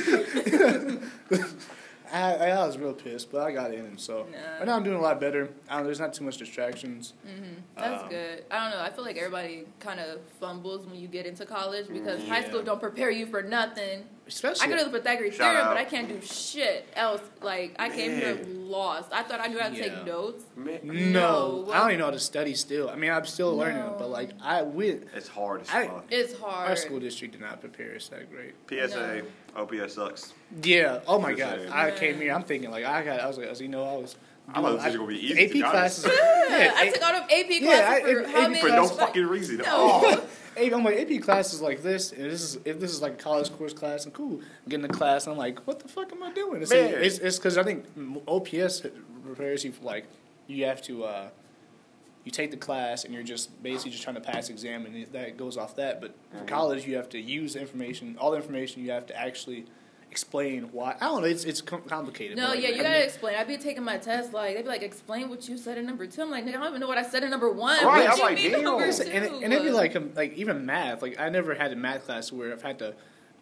ass. I, I, I was real pissed, but I got in, so Nah. right now I'm doing a lot better. I don't, there's not too much distractions. Mm-hmm. That's Um, good. I don't know. I feel like everybody kind of fumbles when you get into college because Mm, high yeah. school don't prepare you for nothing. Especially, I go to the Pythagorean Shout theorem, out. but I can't do shit else. Like I came here Man. lost. I thought I knew how to Yeah. take notes. Man, no, No. I don't even know how to study still. I mean, I'm still learning, No. but like I with it's hard as I- fuck. It's hard. our school district did not prepare us that great. P S A, No. O P S sucks. Yeah. Oh my Just god. saying. I Yeah. came here. I'm thinking like I got. I was like, I was, you know, I was. I thought this was gonna be easy, A to P be honest. classes. Yeah, I A- took all them A P Yeah, classes I- for A- how A P many? For no class- fucking reason. No. Oh. Hey, I'm like A P classes like this, and this is if this is like a college course class, and cool. I'm getting to class, and I'm like, what the fuck am I doing? It's Man. it's it's because I think O P S prepares you for like you have to uh, you take the class, and you're just basically just trying to pass the exam, and that goes off that. But for Mhm. college, you have to use the information, all the information. You have to actually explain why. I don't know. It's it's com- complicated. No, but, like, yeah, you I gotta mean- explain. I'd be taking my test, like, they'd be like, explain what you said in number two. I'm like, nigga, I don't even know what I said in number one. Right, what I'm you like, mean damn. number Listen, two? and, it, and it'd be like um, like even math. Like I never had a math class where I've had to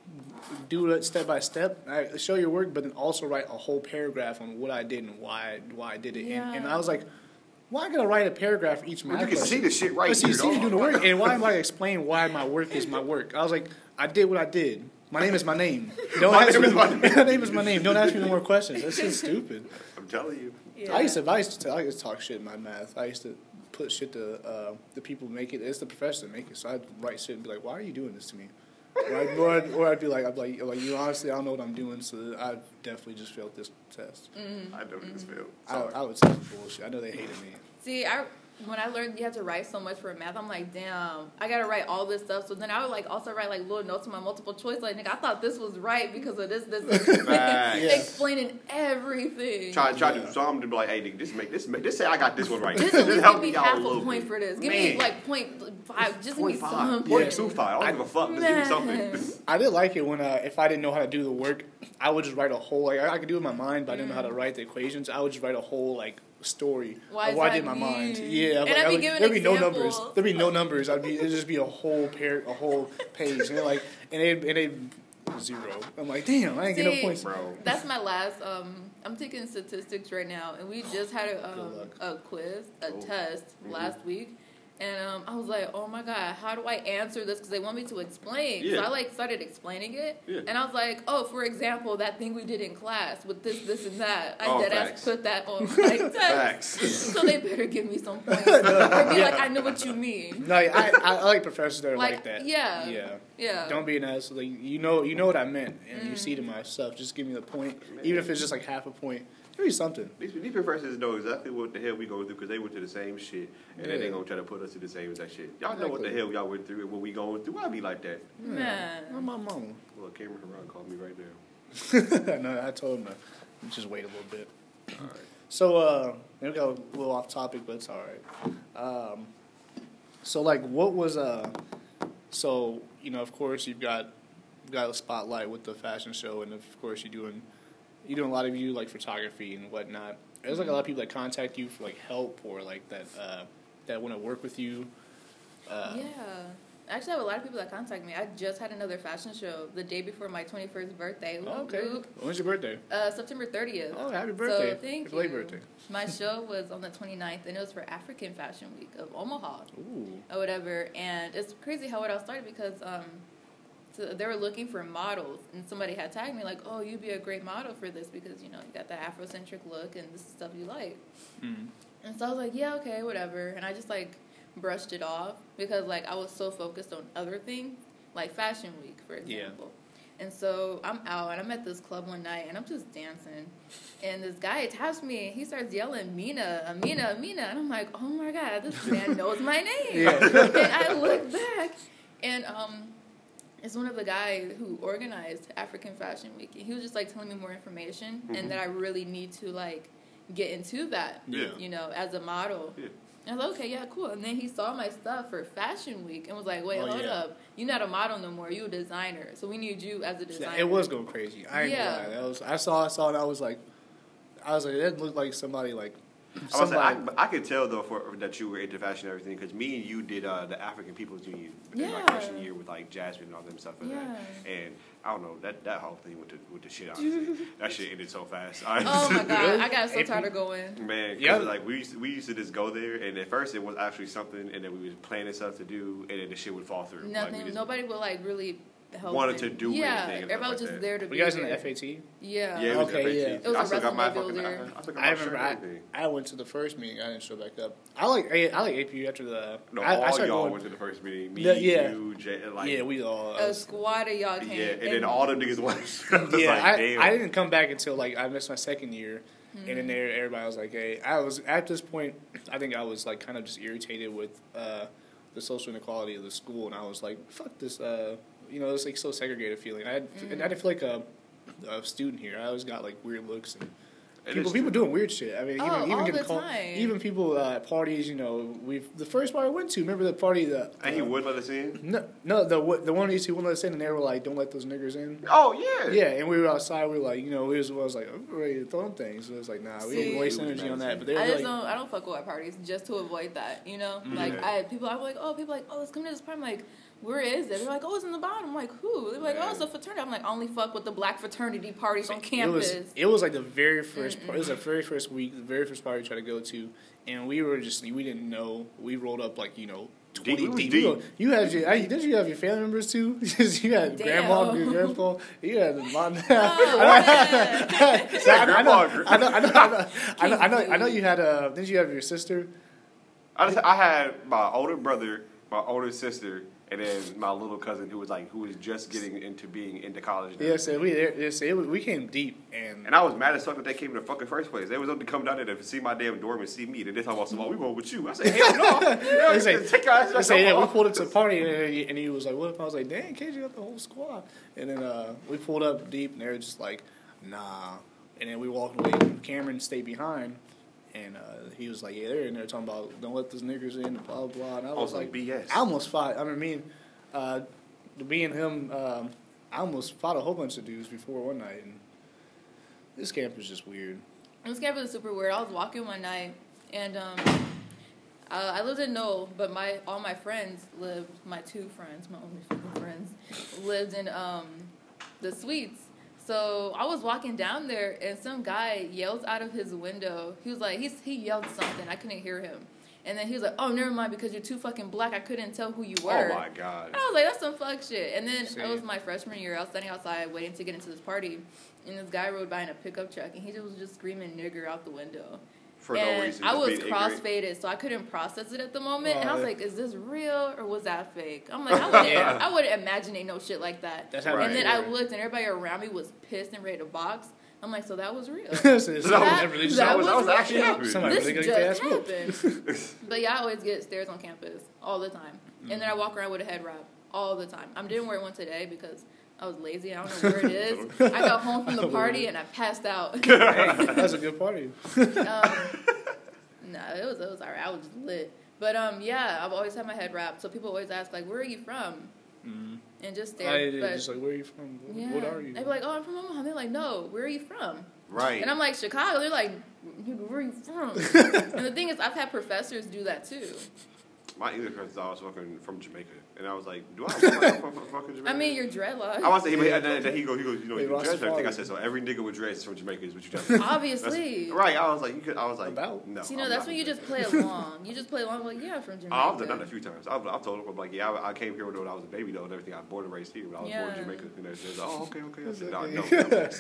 do it step by step, I show your work, but then also write a whole paragraph on what I did and why why I did it. And, and Yeah. I was like, why I gotta write a paragraph for each math Well, you can question? see the shit right But see, here, see you dog. doing the work, and why am I explaining why my work is my work? I was like, I did what I did. My name is my name. Don't My ask name me. is my name. My name is my name. Don't ask me no more questions. That's just stupid. I'm telling you. Yeah. I used to, I used to, I used to talk shit in my math. I used to put shit to uh, the people who make it. It's the professor that make it. So I'd write shit and be like, "Why are you doing this to me?" Or I'd, or I'd, or I'd be like, "I'd be like, like, you honestly, I don't know what I'm doing." So I definitely just failed this test. Mm-hmm. I definitely just failed. I, Sorry. I would say bullshit. I know they hated me. See, I when I learned you have to write so much for math, I'm like, damn, I gotta write all this stuff. So then I would like also write like little notes in my multiple choice. Like, nigga, I thought this was right because of this, this, this. Facts. Yeah. Explaining everything. Try, try Yeah. to so I'm gonna be like, hey, nigga, this make this make this say I got this one right. Just This at least help give me out half a little point bit. for this. Give me Man. like point five. Just give me Point some. five, Yeah. point two five. I don't give a fuck. Just give me something. Man. I did like it when uh, if I didn't know how to do the work, I would just write a whole like I, I could do it in my mind, but I didn't know how to write the equations. I would just write a whole like story Why of is what I that did in my mind. mean? Yeah, And like, I'd I be would, giving there'd be no numbers. examples. There'd be no numbers. I'd be it'd just be a whole pair, a whole page, and they're like, and they and they zero. I'm like, damn, I ain't get no See, points. Bro. That's my last. Um, I'm taking statistics right now, and we just had a Good um, luck. a quiz, a Oh. test Mhm. last week, And um, I was like, oh my God, how do I answer this? Because they want me to explain. Yeah. So I like started explaining it. Yeah. And I was like, oh, for example, that thing we did in class with this, this, and that. I oh, dead facts. ass put that on my text. Facts. So they better give me some points. Or be yeah. like, I know what you mean. No, I, I like professors that are like, like that. Yeah. Yeah. Yeah. Don't be an ass. Like, you know, you know what I meant, and mm. you see to my stuff. Just give me the point, Man. even if it's just like half a point. Give me something. These, these professors know exactly what the hell we go through because they went through the same shit, and yeah. then they gonna try to put us through the same exact shit. Y'all exactly. know what the hell y'all went through and what we going through. Why be like that? Man, yeah. my mama. Well, Cameron Haran called me right now. No, I told him to just wait a little bit. All right. So, uh, we got a little off topic, but it's all right. Um, so, like, what was uh, so you know, of course, you've got you've got a spotlight with the fashion show, and of course, you're doing. You doing a lot of you like photography and whatnot. There's like a lot of people that contact you for like help or like that uh, that want to work with you. Uh, yeah, actually, I have a lot of people that contact me. I just had another fashion show the day before my twenty-first birthday. Oh, okay. Oop. When's your birthday? Uh, September thirtieth. Oh, happy birthday! So thank happy you. Late birthday. My show was on the twenty-ninth, and it was for African Fashion Week of Omaha. Ooh. Or whatever. And it's crazy how it all started because. Um, So they were looking for models, and somebody had tagged me like, "Oh, you'd be a great model for this because you know you got the Afrocentric look, and this is stuff you like." Mm-hmm. And so I was like, "Yeah, okay, whatever." And I just like brushed it off because like I was so focused on other things, like Fashion Week, for example. Yeah. And so I'm out, and I'm at this club one night, and I'm just dancing, and this guy taps me, and he starts yelling, "Mina, Amina, Amina," and I'm like, "Oh my God, this man knows my name!" Yeah. And I look back, and um. It's one of the guys who organized African Fashion Week. And he was just, like, telling me more information mm-hmm. and that I really need to, like, get into that, yeah. you know, as a model. Yeah. And I was like, okay, yeah, cool. And then he saw my stuff for Fashion Week and was like, wait, oh, hold yeah. up. You're not a model no more. You're a designer. So we need you as a designer. It was going crazy. I ain't yeah. gonna lie. That was, I saw, I saw it, I was like, I was like, that looked like somebody, like, I, was like, I, I could tell though for that you were into fashion and everything because me and you did uh, the African People's Union in yeah. my freshman year with like Jasmine and all them stuff like yeah. that. And I don't know that that whole thing with the with the shit honestly. That shit ended so fast. I oh my God, I got so tired of going. Man, yeah, like we used to, we used to just go there, and at first it was actually something, and then we was planning stuff to do, and then the shit would fall through. Nothing. Like, just, nobody would like really. Wanted to do yeah, anything. Yeah, everybody was just like there to Were be you guys there. in the F A T? Yeah. Yeah, it was okay, F A T. yeah. It was I a still got my WrestleMania fucking. there. I, I, still got I my remember shirt I, I went to the first meeting. I didn't show back up. I like I, I like A P U after the. No, I, all I y'all going, went to the first meeting. Me, the, yeah. you, Jay, like yeah, we all. A squad of y'all came. Yeah, and, and then all them niggas went. I yeah, like, I, damn. I didn't come back until like I missed my second year, mm-hmm. and then there everybody was like, "Hey," I was at this point. I think I was like kind of just irritated with uh, the social inequality of the school, and I was like, "Fuck this." Uh, you know, it's like so segregated feeling. I had, mm-hmm. and I didn't feel like a, a student here. I always got like weird looks and. It People, people doing weird shit. I mean, oh, even even all getting the called, time. even people uh, at parties. You know, we've the first party I went to. Remember the party that? And he uh, would let us in. No, no, the the one of these two wouldn't let us in, and they were like, "Don't let those niggers in." Oh yeah. Yeah, and we were outside. We were like, you know, we was, I was like, I'm ready to throw them things. So it was like, nah, we See, didn't waste energy on that. But they were I just like, don't. I don't fuck with at parties just to avoid that. You know, Mm-hmm. like Yeah. I people. I'm like, oh, people are like, oh, let's come to this party. I'm like, where is it? They're like, oh, it's in the bottom. I'm like, who? They're like, oh, it's a fraternity. I'm like, I only fuck with the black fraternity parties on it campus. was it was like the very first. Part, it was the very first week, the very first party we tried to go to, and we were just we didn't know. We rolled up like you know. twenty Deep, deep. deep. You, you had your, I, didn't you have your family members too? you had Damn. grandma, your grandpa, you had the mom. Oh, man. So I, I, know, I know, I know, I know, I know, I know, I know you had uh didn't you have your sister? I just, I had my older brother, my older sister, and then my little cousin who was like who was just getting into being into college. Now. Yeah, so we yeah, so it, we came deep and And I was mad as fuck that they came in the fucking first place. They was up to come down there to see my damn dorm and see me. And they talking about, some, oh, we going with you. I said, hell no. Yeah, They say, take your ass they back say, yeah, we home. pulled up to the party, and he, and he was like, what if I was like, dang, K J got the whole squad. And then uh, we pulled up deep, and they were just like, nah. And then we walked away. Cameron stayed behind, and uh, he was like, yeah, they're in there talking about, don't let those niggers in, and blah, blah, blah. And I was Oh, like, B S. I almost fought. I mean, me and, uh, me and him, um, I almost fought a whole bunch of dudes before one night, and this camp is just weird. This campus is super weird. I was walking one night, and um, uh, I lived in Knoll, but my all my friends lived, my two friends, my only fucking friends, lived in um, the suites. So I was walking down there, and some guy yells out of his window. He was like, he's, he yelled something. I couldn't hear him. And then he was like, oh, never mind, because you're too fucking black, I couldn't tell who you were. Oh, my God. I was like, that's some fuck shit. And then See. it was my freshman year. I was standing outside waiting to get into this party. And this guy rode by in a pickup truck. And he just was just screaming nigger out the window. For and no reason. I just was being cross-faded, so I couldn't process it at the moment. Oh, and I was yeah. like, is this real or was that fake? I'm like, I wouldn't, Yeah. I wouldn't imagine no shit like that. That's how Right. And then yeah. I looked, and everybody around me was pissed and ready to box. I'm like, so that was real. So it's- That- that really just that That was, that was was actually real. happening. Somebody This really gonna get just ass whooped. happened. But yeah, I always get stares on campus all the time. And then I walk around with a head wrap all the time. I didn't wear one today because I was lazy. I don't know where it is. I got home from the party and I passed out. Hey, that was a good party. um, no, it was it was alright. I was lit. But um, yeah, I've always had my head wrapped. So people always ask like, "Where are you from?" Mm-hmm. And just stare. I but, just like, where are you from? What, yeah. what are you? They'd be like, "Oh, I'm from Omaha." They're like, "No, where are you from?" Right. And I'm like, "Chicago." They're like, "Where are you from?" And the thing is, I've had professors do that too. My English professor thought I was fucking from Jamaica. And I was like, do I look like I'm from fucking Jamaica? I mean, your dreadlocks. I was saying, and then and he goes, he goes, you know, Hey, you do dreads and everything. I Rastafari. said, so every nigga with dreads is from Jamaica is what you tell me. Obviously. That's- right. I was like, you could, I was like, About? no. So, you know, I'm that's not when you from just play along. You just play along, like, yeah, I'm from Jamaica. I've done that a few times. I've, I've told them, I'm like, yeah, I, I came here when I was a baby, though, and everything. I was born and raised here, but I was born in Yeah. Jamaica. And they're just like, oh, okay, okay. I said, no, Okay.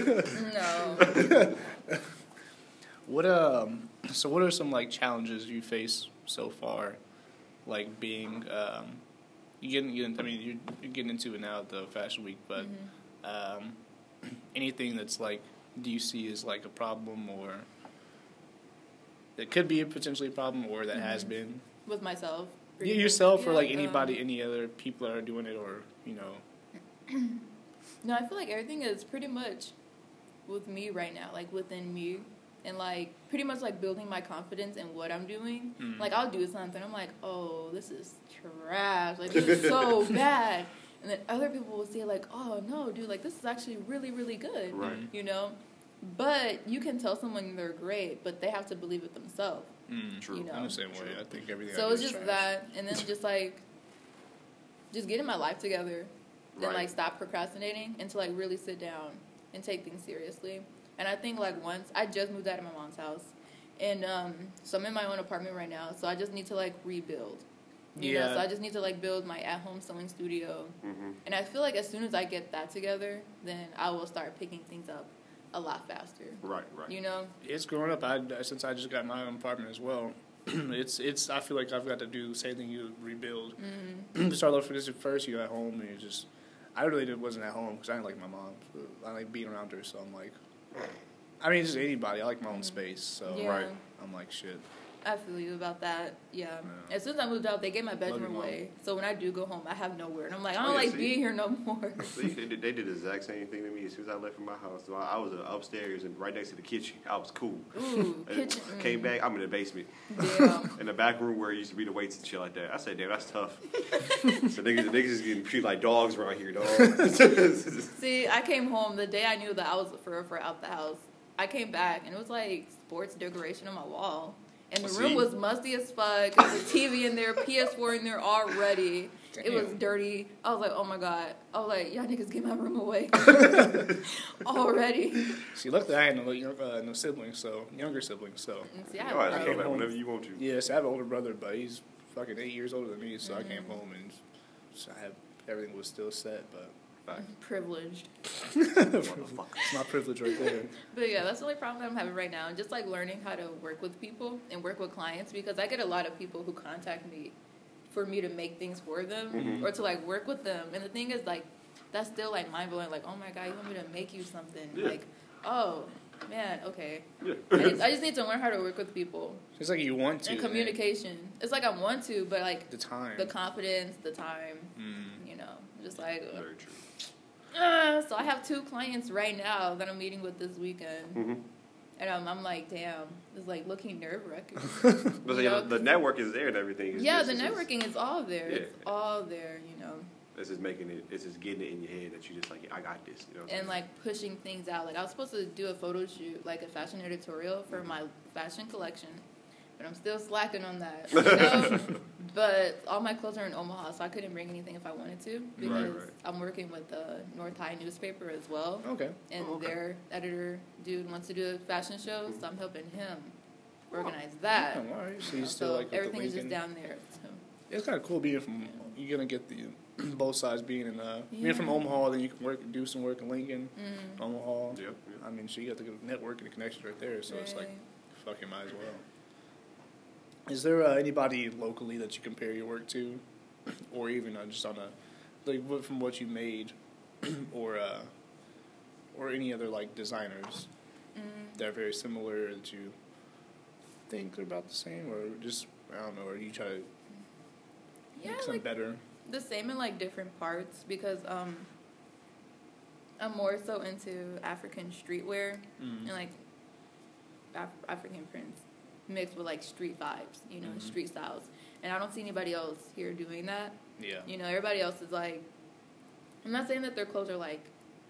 no, no. No. What um? So what are some like challenges you face so far, like being um, you getting, getting I mean you're, you're getting into it now at the Fashion Week, but Mhm. um, anything that's like do you see as like a problem or that could be a potentially a problem or that has Mhm. been With myself. you yourself or Yeah, like um, anybody any other people that are doing it or you know No, I feel like everything is pretty much with me right now, like within me. And like pretty much like building my confidence in what I'm doing. Mm. Like I'll do something, I'm like, oh, this is trash. Like this is so bad. And then other people will say like, oh no, dude, like this is actually really, really good. Right. You know? But you can tell someone they're great, but they have to believe it themselves. mm, True. You know. I'm the same way. I think everything. I So do it's is just trash. that, and then just like, just getting my life together, and Right. like stop procrastinating, and to like really sit down and take things seriously. And I think like once I just moved out of my mom's house, and um, so I'm in my own apartment right now. So I just need to like rebuild. You Yeah. know, so I just need to like build my at-home sewing studio, Mm-hmm. and I feel like as soon as I get that together, then I will start picking things up a lot faster. Right, right. You know. It's growing up. I since I just got my own apartment as well. it's it's. I feel like I've got to do the same thing you rebuild. Mm-hmm. Start off with this at first. You're at home and you just. I really did, wasn't at home because I didn't like my mom. I like being around her, so I'm like. I mean, just anybody. I like my own space, so Yeah. Right. I'm like shit. I feel you about that. Yeah. Yeah. As soon as I moved out, they gave my Love bedroom you, Mom. away. So when I do go home, I have nowhere. And I'm like, I Oh, don't yeah, like see? being here no more. So you, they, did, they did the exact same thing to me. As soon as I left from my house, so I, I was uh, upstairs and right next to the kitchen. I was cool. Ooh, And kitchen. Came back. I'm in the basement, Yeah. in the back room where it used to be the weights and shit like that. I said, damn, that's tough. So niggas, niggas is getting treated like dogs around here, dog. See, I came home the day I knew that I was forever out the house. I came back and it was like sports decoration on my wall. And the See? room was musty as fuck. There was a T V in there, P S four in there already. It was Damn. dirty. I was like, oh my God. I was like, y'all niggas get my room away. Already. See, luckily I had no young, uh, no siblings, so younger siblings. So And see, I Yo, I have came no- back whenever you want to. yes, I have an older brother, but he's fucking eight years older than me. So I came Mm-hmm. home and so I have everything was still set, but Fact. privileged. Motherfucker. it's my privilege right there. But yeah, that's the only problem I'm having right now. And just like learning how to work with people and work with clients, because I get a lot of people who contact me for me to make things for them Mhm. or to like work with them. And the thing is, like, that's still like mind blowing. Like, oh my God, you want me to make you something? Yeah. Like, oh man, okay. Yeah. I just, I just need to learn how to work with people It's like you want to. and man. communication. It's like I want to, but like The time. the confidence, the time, Mm. you know, just like. Uh, Very true. Uh, so I have two clients right now that I'm meeting with this weekend. Mm-hmm. And I'm, I'm like, damn, it's like looking nerve wracking. But You you know, know, the network is there and everything. It's yeah, just, the it's just- networking is all there. Yeah. It's all there, you know. It's just making it. It's just getting it in your head that you just like, I got this. You know. And like pushing things out. Like I was supposed to do a photo shoot, like a fashion editorial for my fashion collection. But I'm still slacking on that. You know? But all my clothes are in Omaha, so I couldn't bring anything if I wanted to. Because right. I'm working with the North High newspaper as well. Okay. And Oh, okay. their editor dude wants to do a fashion show, so I'm helping him organize that. Oh, all right. So You you know, still so like with the everything is just Lincoln. down there. So. It's kind of cool being from. You're gonna get the both sides being in. Uh, Yeah. Being from Omaha, then you can work, do some work in Lincoln, Mm. Omaha. Yep. yep. I mean, so you got the network and the connections right there. So it's like, Right. fucking might as well. Is there uh, anybody locally that you compare your work to, or even uh, just on a, like what, from what you made, or uh, or any other like designers Mm. that are very similar that you think are about the same, or just I don't know, or you try to Yeah, make some like better? the same in like different parts because um, I'm more so into African streetwear Mm. and like Af- African prints mixed with like street vibes, you know, Mhm. street styles. And I don't see anybody else here doing that. Yeah. You know, everybody else is like, I'm not saying that their clothes are like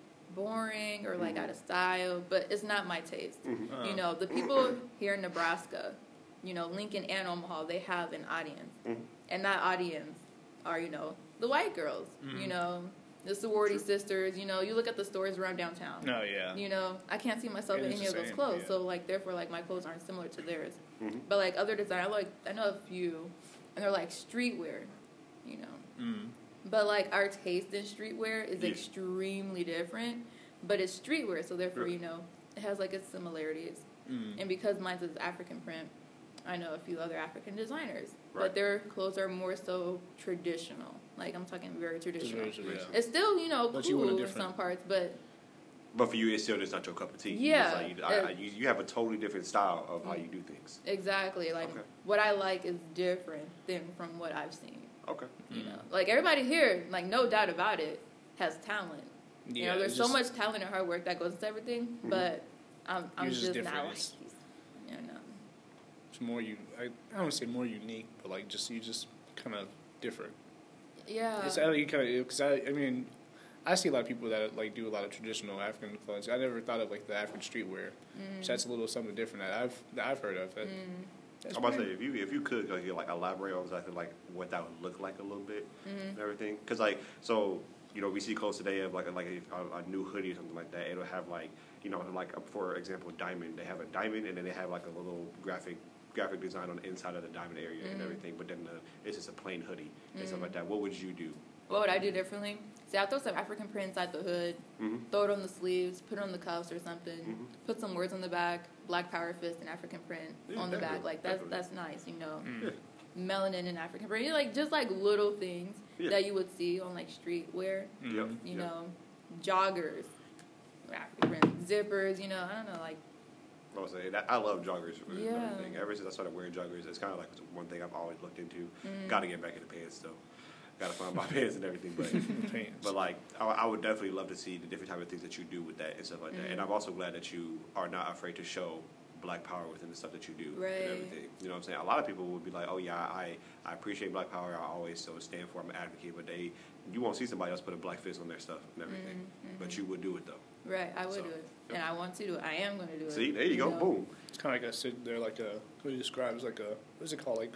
boring or like Mhm. out of style, but it's not my taste. Mhm. Uh, You know, the people here in Nebraska, you know, Lincoln and Omaha, they have an audience. Mhm. And that audience are, you know, the white girls, Mhm. you know, the sorority sisters, you know, you look at the stores around downtown. No, yeah. You know, I can't see myself It in is any the of those same, clothes. yeah. So, like, therefore, like, my clothes aren't similar to theirs. Mhm. But, like, other designers, like, I know a few, and they're, like, streetwear, you know. Mm. But, like, our taste in streetwear is Yeah. extremely different. But it's streetwear, so therefore, Yeah. you know, it has, like, its similarities. Mm. And because mine is African print, I know a few other African designers. Right. But their clothes are more so traditional. Like, I'm talking very Just traditional. very- yeah. It's still, you know, But you want a cool in different- some parts, but But for you, it's still just not your cup of tea. Yeah, It's like you, I, uh, I, you, you have a totally different style of how you do things. exactly. Like, Okay. what I like is different than from what I've seen. Okay. You Mm. know, like, everybody here, like, no doubt about it, has talent. you Yeah, know, there's it's so just- much talent and hard work that goes into everything, Mhm. but I'm, I'm You're just, just not different. like, It's- you know. It's more you. I, I don't want to say more unique, but like just you just kind of different. Yeah. It's you kind of because I I mean, I see a lot of people that like do a lot of traditional African clothes. I never thought of like the African streetwear. Mm. So that's a little something different that I've that I've heard of. That, Mm. that's I'm about to say pretty- if you if you could like, you, like elaborate on exactly like what that would look like a little bit Mhm. and everything because like so you know we see clothes today of like a, like a, a new hoodie or something like that. It'll have like you know like for example diamond. They have a diamond and then they have like a little graphic graphic design on the inside of the diamond area and Mhm. everything. But then the, it's just a plain hoodie and stuff Mhm. like that. What would you do? What would I do differently? See, I throw some African print inside the hood, Mm-hmm. throw it on the sleeves, put it on the cuffs or something, Mhm. put some words on the back, Black Power Fist and African print Yeah, on the back. definitely, Like, that's definitely. that's nice, you know. Mm. Yeah. Melanin and African print. You know, like, just like little things Yeah. that you would see on, like, streetwear, Mm. Yep. you Yep. know, joggers, African print, zippers, you know, I don't know, like, I was saying that I love joggers and Yeah. everything. Ever since I started wearing joggers, it's kind of like one thing I've always looked into. Mm. Got to get back into pants though. Got to find my pants and everything, but Pants. but like I, I would definitely love to see the different type of things that you do with that and stuff like that. And Mhm. I'm also glad that you are not afraid to show Black power within the stuff that you do Right. and everything. You know what I'm saying? A lot of people would be like, oh yeah, I I appreciate Black power. I always so stand for. I'm an advocate, but they you won't see somebody else put a black fist on their stuff and everything. Mhm, But mhm. you would do it though. right, I would So, do it. yep. And I want to do it. I am going to do it. See, there you go, know? boom. It's kind of like a sit there like a what do you describe as like a what is it called like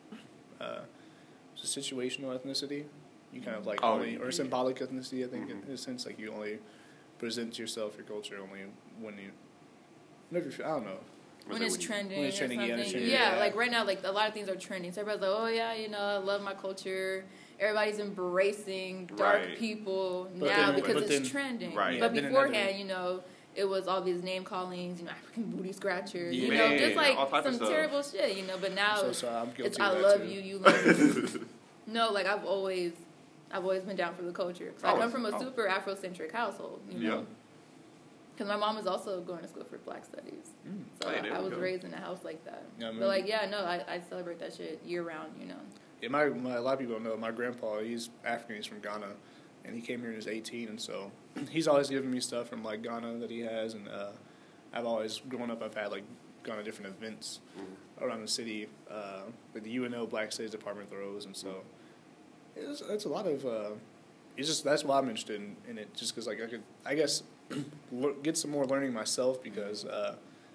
uh, it's a situational ethnicity. You kind of like Oh, only yeah, or yeah. symbolic ethnicity. I think Mhm. in a sense like you only present yourself your culture only when you whenever you feel, I don't know. When it's trending, When it's or trending, yeah, something. it's Yeah, trending, yeah. like right now, like a lot of things are trending. So everybody's like, "Oh yeah, you know, I love my culture." Everybody's embracing dark Right. people But now then- because but it's then- trending. Right. But Yeah, then beforehand, another- you know, it was all these name callings, you know, African booty scratcher, you Yeah. know, Man, just like all types of some stuff. terrible shit, you know. But now I'm so it's, sorry, I'm guilty it's of I that love too. you, you love me. No, like I've always, I've always been down for the culture. 'Cause I Oh, come from a oh. super Afrocentric household, you Yeah. know. Because my mom is also going to school for Black Studies. Mm. So Hey, there I we was go. raised in a house like that. Yeah, I mean- but like, yeah, no, I, I celebrate that shit year round, you know. Yeah, my, my a lot of people don't know my grandpa. He's African. He's from Ghana, and he came here when he was eighteen, and so he's always giving me stuff from like Ghana that he has, and uh, I've always growing up. I've had like gone to different events Mhm. around the city, uh, that the U N O Black Studies Department throws, and so it's it's a lot of. Uh, it's just that's why I'm interested in, in it, just because like I could, I guess, lear- get some more learning myself because uh,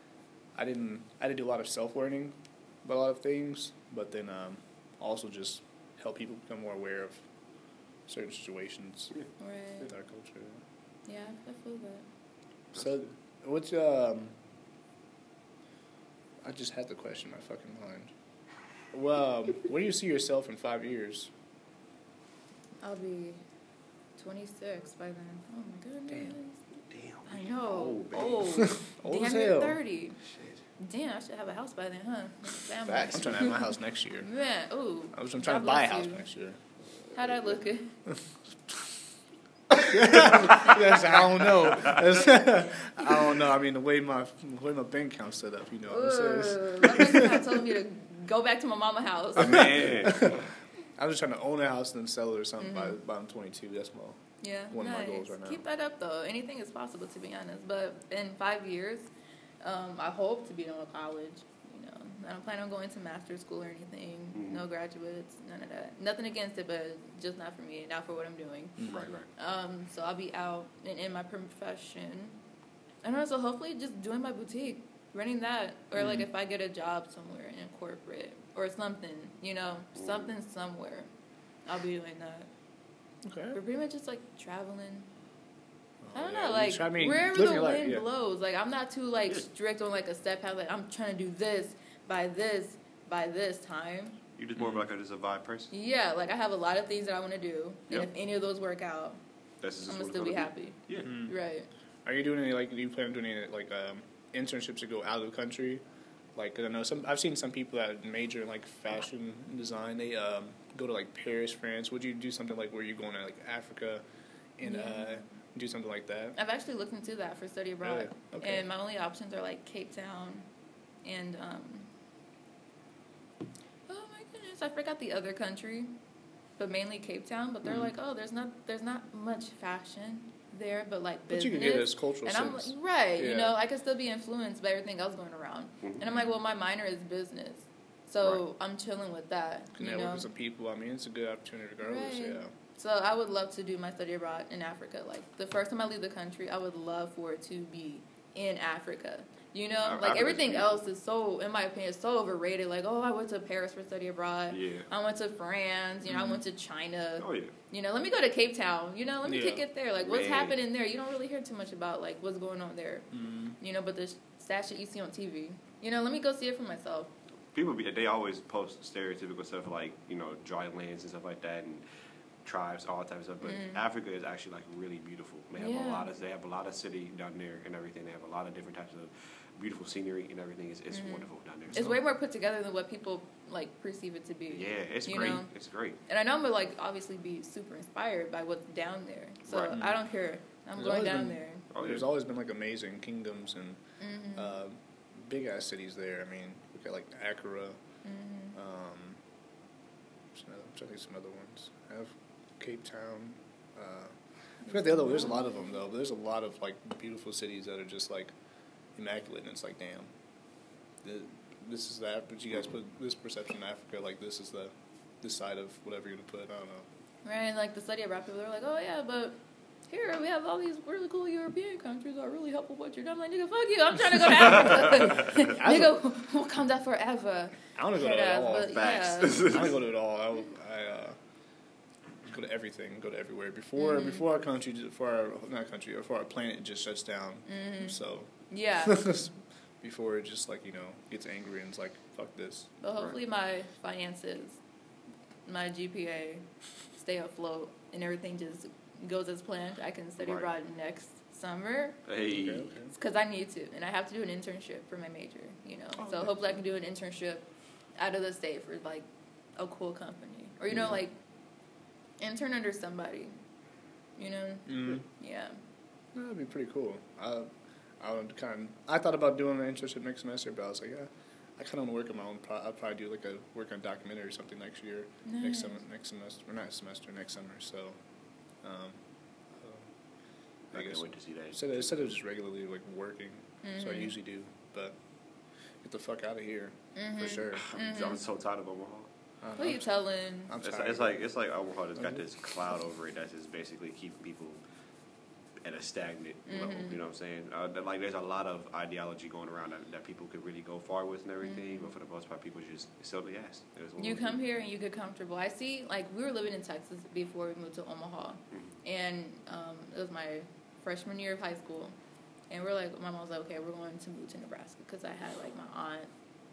I didn't I did do a lot of self learning about a lot of things, but then um, also just help people become more aware of certain situations Right. with our culture. Yeah, I feel that. So, what's um, I just had the question in my fucking mind. Well, um, where do you see yourself in five years? I'll be twenty-six by then. Oh my goodness. Damn. I know. Old, baby. Old. Old Damn as near hell. thirty. Shit. Damn, I should have a house by then, huh? Family. Facts. I'm trying to have my house next year. Man, ooh. I was, I'm trying to God buy a bless house you. next year. How'd I look it? Yes, I don't know. That's- I don't know. I mean, the way my the way my bank account's set up, you know what I'm saying? Ugh, my parents have told me to go back to my mama house. Man. I'm just trying to own a house and then sell it or something Mhm. by, by I'm twenty-two. That's my Yeah, one of nice. my goals right now. Keep that up though. Anything is possible, to be honest. But in five years, um, I hope to be done with college. You know, I don't plan on going to master's school or anything. Mhm. No graduates, none of that. Nothing against it, but just not for me. Not for what I'm doing. Right, right. Um, so I'll be out and in my profession. I don't know. So hopefully, just doing my boutique, running that, or like Mhm. if I get a job somewhere in corporate or something, you know, something somewhere, I'll be doing that. Okay. We're pretty much just like traveling. I don't Oh, yeah, know, you like try- I mean, wherever living the your life, wind yeah. blows. Like I'm not too like Yeah. strict on like a step path. Like I'm trying to do this by this by this time. You just more of like a, just a vibe person. Yeah, like I have a lot of things that I want to do, and Yep. if any of those work out, That's just I'm what gonna it's still be gonna happy. Yeah. Mhm. Right. Are you doing any like? Do you plan on doing any like um, internships to go out of the country? Like, 'cause I know some. I've seen some people that major in like fashion and design. They um, go to like Paris, France. Would you do something like where you're going to like Africa, and Yeah. uh, do something like that? I've actually looked into that for study abroad, Really? Okay. and my only options are like Cape Town, and um. Oh my goodness, I forgot the other country, but mainly Cape Town. But they're Mhm. like, oh, there's not there's not much fashion there, but like But business. you can get this cultural and I'm like, sense. right, you Yeah. know, I can still be influenced by everything else going around. Mhm. And I'm like, well, my minor is business, so I'm chilling with that. Can you network know, with some people. I mean, it's a good opportunity regardless. Right. Yeah. so I would love to do my study abroad in Africa. Like the first time I leave the country, I would love for it to be in Africa. You know, Af- like Africa's everything beautiful. else is so, in my opinion, so overrated. Like, oh, I went to Paris for study abroad. Yeah. I went to France. You know, Mhm. I went to China. Oh yeah. You know, let me go to Cape Town. You know, let me Yeah. kick it there. Like, what's Man. happening there? You don't really hear too much about like what's going on there. Mm-hmm. You know, but the sad shit you see on T V. You know, let me go see it for myself. People be, they always post stereotypical stuff like, you know, dry lands and stuff like that, and tribes, all that type of stuff. But Mhm. Africa is actually like really beautiful. They have Yeah. a lot of they have a lot of city down there and everything. They have a lot of different types of beautiful scenery and everything. It's, it's Mhm. wonderful down there. It's So, way more put together than what people like perceive it to be. yeah, it's you great. know? It's great. And I know I'm gonna like obviously be super inspired by what's down there. So Right. I don't care. I'm There's going always down been- there. Oh, There's yeah. always been like amazing kingdoms and Mhm. uh, big ass cities there. I mean, look at like Accra. Mhm. Um, some other- I'm trying to think of some other ones. I have Cape Town. Uh, I forgot the other one. There's a lot of them though. But there's a lot of like beautiful cities that are just like immaculate, and it's like, damn, the, this is that. But you guys put this perception in Africa, like this is the this side of whatever you're gonna put. I don't know. Right, and like the study abroad people are like, oh yeah, but here we have all these really cool European countries that are really helpful with what you're doing. I'm like, nigga, fuck you. I'm trying to go to Africa. Nigga, Wakanda forever. I want to go to it Head ass, all. but Facts. yeah. I want to go to it all. I, would- I uh, go to everything. Go to everywhere. Before Mhm. before our country, before our not country, before our planet just shuts down. Mhm. So Yeah. before it just like you know gets angry and it's like fuck this. But hopefully my finances, my G P A, stay afloat and everything just goes as planned. I can study Right. abroad next summer Hey. Okay, okay. because I need to, and I have to do an internship for my major. You know, Oh, so okay. hopefully I can do an internship out of the state for like a cool company, or you know, Mhm. like intern under somebody. You know, Mm. yeah. That'd be pretty cool. I I would kind. I thought about doing an internship next semester, but I was like, yeah, I kind of want to work on my own. Pro- I'll probably do like a work on a documentary or something next year, next Nice. summer, next semester, or not semester, next summer. So, um, uh, I I can't guess wait to see that. instead of, instead of just regularly like working, so I Mhm. usually do. But get the fuck out of here Mhm. for sure. I'm, Mhm. I'm so tired of Omaha. I'm, What are you I'm, telling? I'm It's, tired. it's like it's like Omaha has got Mhm. this cloud over it that's just basically keeping people at a stagnant level. Mhm. You know what I'm saying? Uh, that, like there's a lot of ideology going around that, that people could really go far with and everything, Mhm. but for the most part, people just sell the ass. It was one You of those come things. here and you get comfortable. I see, like, we were living in Texas before we moved to Omaha. Mhm. And um, it was my freshman year of high school. And we're like, my mom was like, okay, we're going to move to Nebraska. Because I had, like, my aunt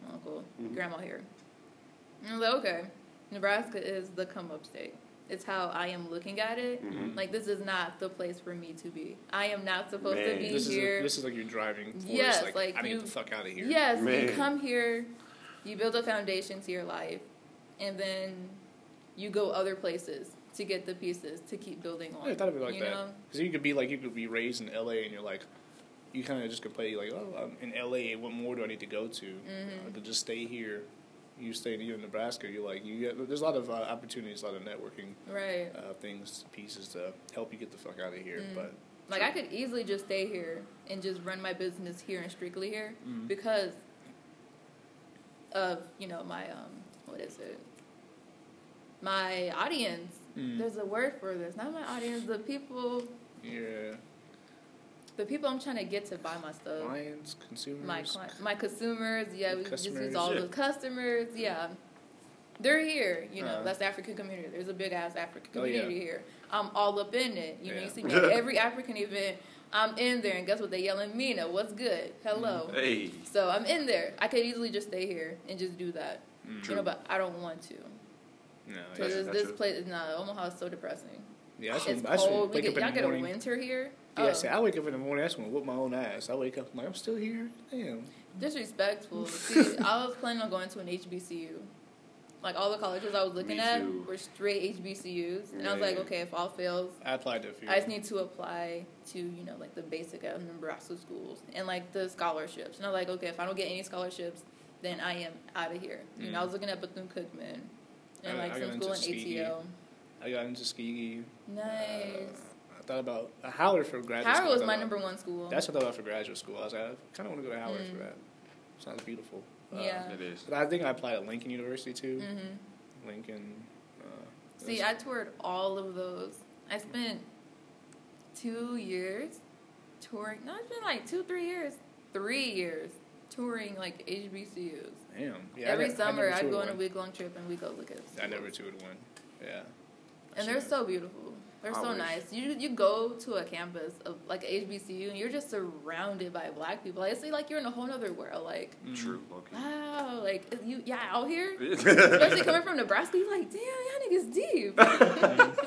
school, Mhm. grandma here. And I was like, okay, Nebraska is the come up state. It's how I am looking at it. Mhm. Like, this is not the place for me to be. I am not supposed Man. to be This is here. a, this is like you're driving. Forest, Yes, like, like I need you- to get the fuck out of here. Yes, Man. you come here, you build a foundation to your life, and then you go other places to get the pieces to keep building on. Yeah, I thought of it like you that. know? Because you could be like, you could be raised in L A and you're like, you kind of just complain like, oh, I'm in L A. What more do I need to go to? Mhm. I could just stay here. You stay here in Nebraska. You're like, you get, there's a lot of uh, opportunities, a lot of networking Right. uh, things, pieces to help you get the fuck out of here. Mm. But Like, I could easily just stay here and just run my business here and strictly here Mhm. because of, you know, my, um, what is it? My audience. Mm. There's a word for this. Not my audience, the people, yeah, the people I'm trying to get to buy my stuff. clients, consumers. My client, my consumers, yeah, we just Customers. use all Yeah. the customers, yeah. They're here, you know, Uh-huh. that's the African community. There's a big ass African Oh, yeah. community here. I'm all up in it. You know, Yeah. you see me at every African event, I'm in there, and guess what? They yelling, Mina, what's good? Hello. Hey. So I'm in there. I could easily just stay here and just do that. Mm. You know, but I don't want to. No, That's- Because yeah, this, that's this place, nah, Omaha is so depressing. yeah, that's It's when, that's when cold. We wake get, up in y'all the get a morning. winter here. Yeah, Oh. see, I wake up in the morning. That's when I whoop my own ass. I wake up, I'm like, I'm still here. Damn. Disrespectful. See, I was planning on going to an H B C U. Like, all the colleges I was looking Me at too. were straight H B C Us. And I was like, Yeah. okay, if all fails, I applied to a few. I just need to apply to, you know, like, the basic uh, Nebraska schools and, like, the scholarships. And I was like, okay, if I don't get any scholarships, then I am out of here. You know, I was looking at Bethune-Cookman and, I- like, I some got school in into A T O. I got into Tuskegee. Nice. Uh, I thought about uh, Howard for graduate Howard school. I was thought my about- number one school. That's what I thought about for graduate school. I was like, I kind of want to go to Howard Mm. for that. Sounds beautiful. Uh, Yeah. It is. But I think I applied at Lincoln University too. Mm-hmm. Lincoln. Uh, See, that's- I toured all of those. I spent two years touring. No, it's been like two, three years. Three years touring like H B C Us. Damn. Yeah, I Every ne- I summer, never I'd toured go on a one. week long trip and we go look at. I never toured one. Yeah. And they're so beautiful. They're I so wish. nice. You you go to a campus of like a H B C U and you're just surrounded by black people. Like, it's like you're in a whole other world. Like, Mm. True. Okay. wow, like you yeah out here, especially coming from Nebraska. You're like, damn, y'all niggas deep.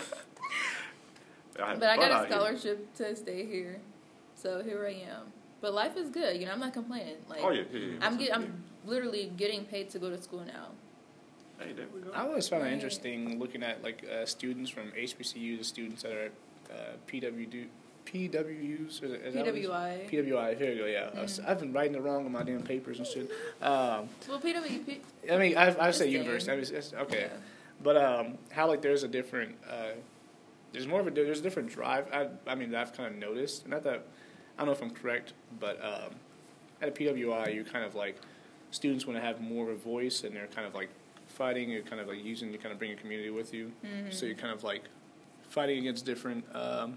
But I got a scholarship to stay here, so here I am. But life is good, you know. I'm not complaining. Like, Oh yeah, yeah, yeah. I'm get, I'm literally getting paid to go to school now. Hey, there we go. I always found it Right. interesting looking at like uh, students from H B C U to students that are at uh, P W D, P W Us. Is it, is that what it is? P W I. P W I. Here you go. Yeah, I was- Mm. I've been writing it wrong on my damn papers and shit. Um, Well, P W P. I mean, I've, I've It's said the university. I same. mean, it's, okay, Yeah. but um, how like there's a different, uh, there's more of a there's a different drive. I I mean, that I've kind of noticed. Not that I don't know if I'm correct, but um, at a P W I, you kind of like students want to have more of a voice, and they're kind of like fighting. You're kind of like using to kind of bring a community with you. Mhm. So you're kind of like fighting against different um,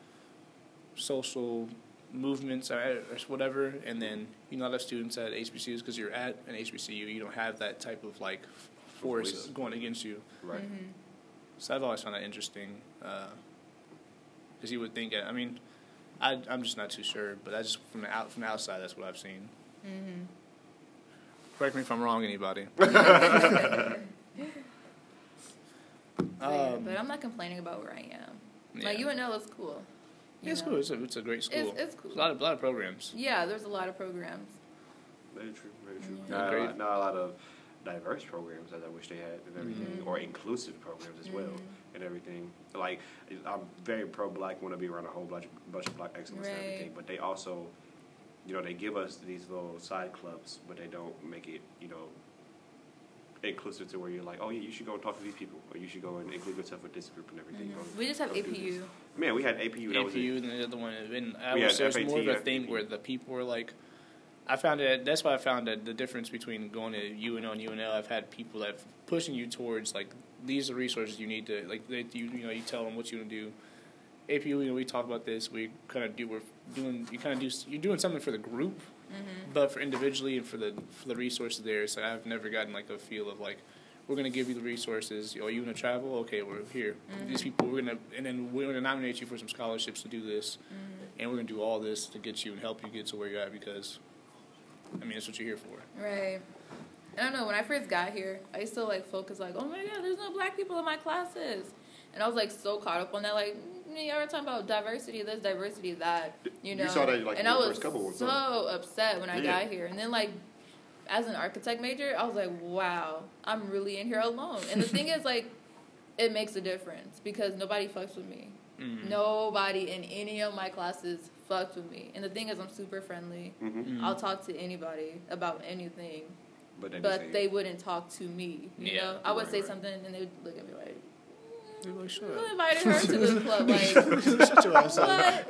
social movements or or whatever, and then you know, a lot of students at H B C Us, because you're at an H B C U, you don't have that type of like force Voice. going against you. Right. Mhm. So I've always found that interesting, because you would think, I mean, I, I'm just not too sure, but that's just from the out from the outside. That's what I've seen. Mhm. Correct me if I'm wrong, anybody. But, yeah, Um, but I'm not complaining about where I am. yeah. Like U N L is cool. you It's know? cool. It's a, it's a great school. It's, it's cool. There's a lot of, lot of programs. Yeah, there's a lot of programs. Very true. Very true. Yeah. Not, a Great. lot, not a lot of diverse programs as I wish they had and everything, Mhm. or inclusive programs as well Mhm. and everything. Like I'm very pro-black, want to be around a whole bunch, bunch of black excellence and Right. everything, but they also, you know, they give us these little side clubs, but they don't make it, you know, inclusive to where you're like, oh yeah, you should go and talk to these people, or you should go and include yourself with this group and everything. Mhm. Go- We just have go do this. A P U. Man, we had A P U. That was A P U it. and the other one. And I We was, had there's more of a F A T, thing where the people were like, I found it. That's why I found that the difference between going to U N O and U N L. I've had people that pushing you towards like these are resources you need to like. They, you you know you tell them what you want to do. A P U, you know, we talk about this. We kind of do. We're doing. You kind of do. You're doing something for the group, Mm-hmm. but for individually and for the for the resources there. So I've never gotten like a feel of like, we're gonna give you the resources. Are you gonna travel? Okay, we're here. Mhm. These people, we're gonna, and then we're gonna nominate you for some scholarships to do this, Mm-hmm. and we're gonna do all this to get you and help you get to where you're at because, I mean, that's what you're here for. Right. I don't know, when I first got here, I used to, like, focus, like, oh, my God, there's no black people in my classes. And I was, like, so caught up on that, like, mm, y'all were talking about diversity, this, diversity, that, you know. You saw that, like, and in I the was first couple ones, so huh? upset when I Yeah. got here. And then, like, as an architect major, I was like, wow, I'm really in here alone. And the thing is, like, it makes a difference because nobody fucks with me. Mm. Nobody in any of my classes fucked with me. And the thing is, I'm super friendly. Mm-hmm. I'll talk to anybody about anything. But, they, But they wouldn't talk to me. You Yeah, know, I would right, say right. something and they would look at me like, You're like, shut "Who up. invited her to this club?" Like, Shut your ass up.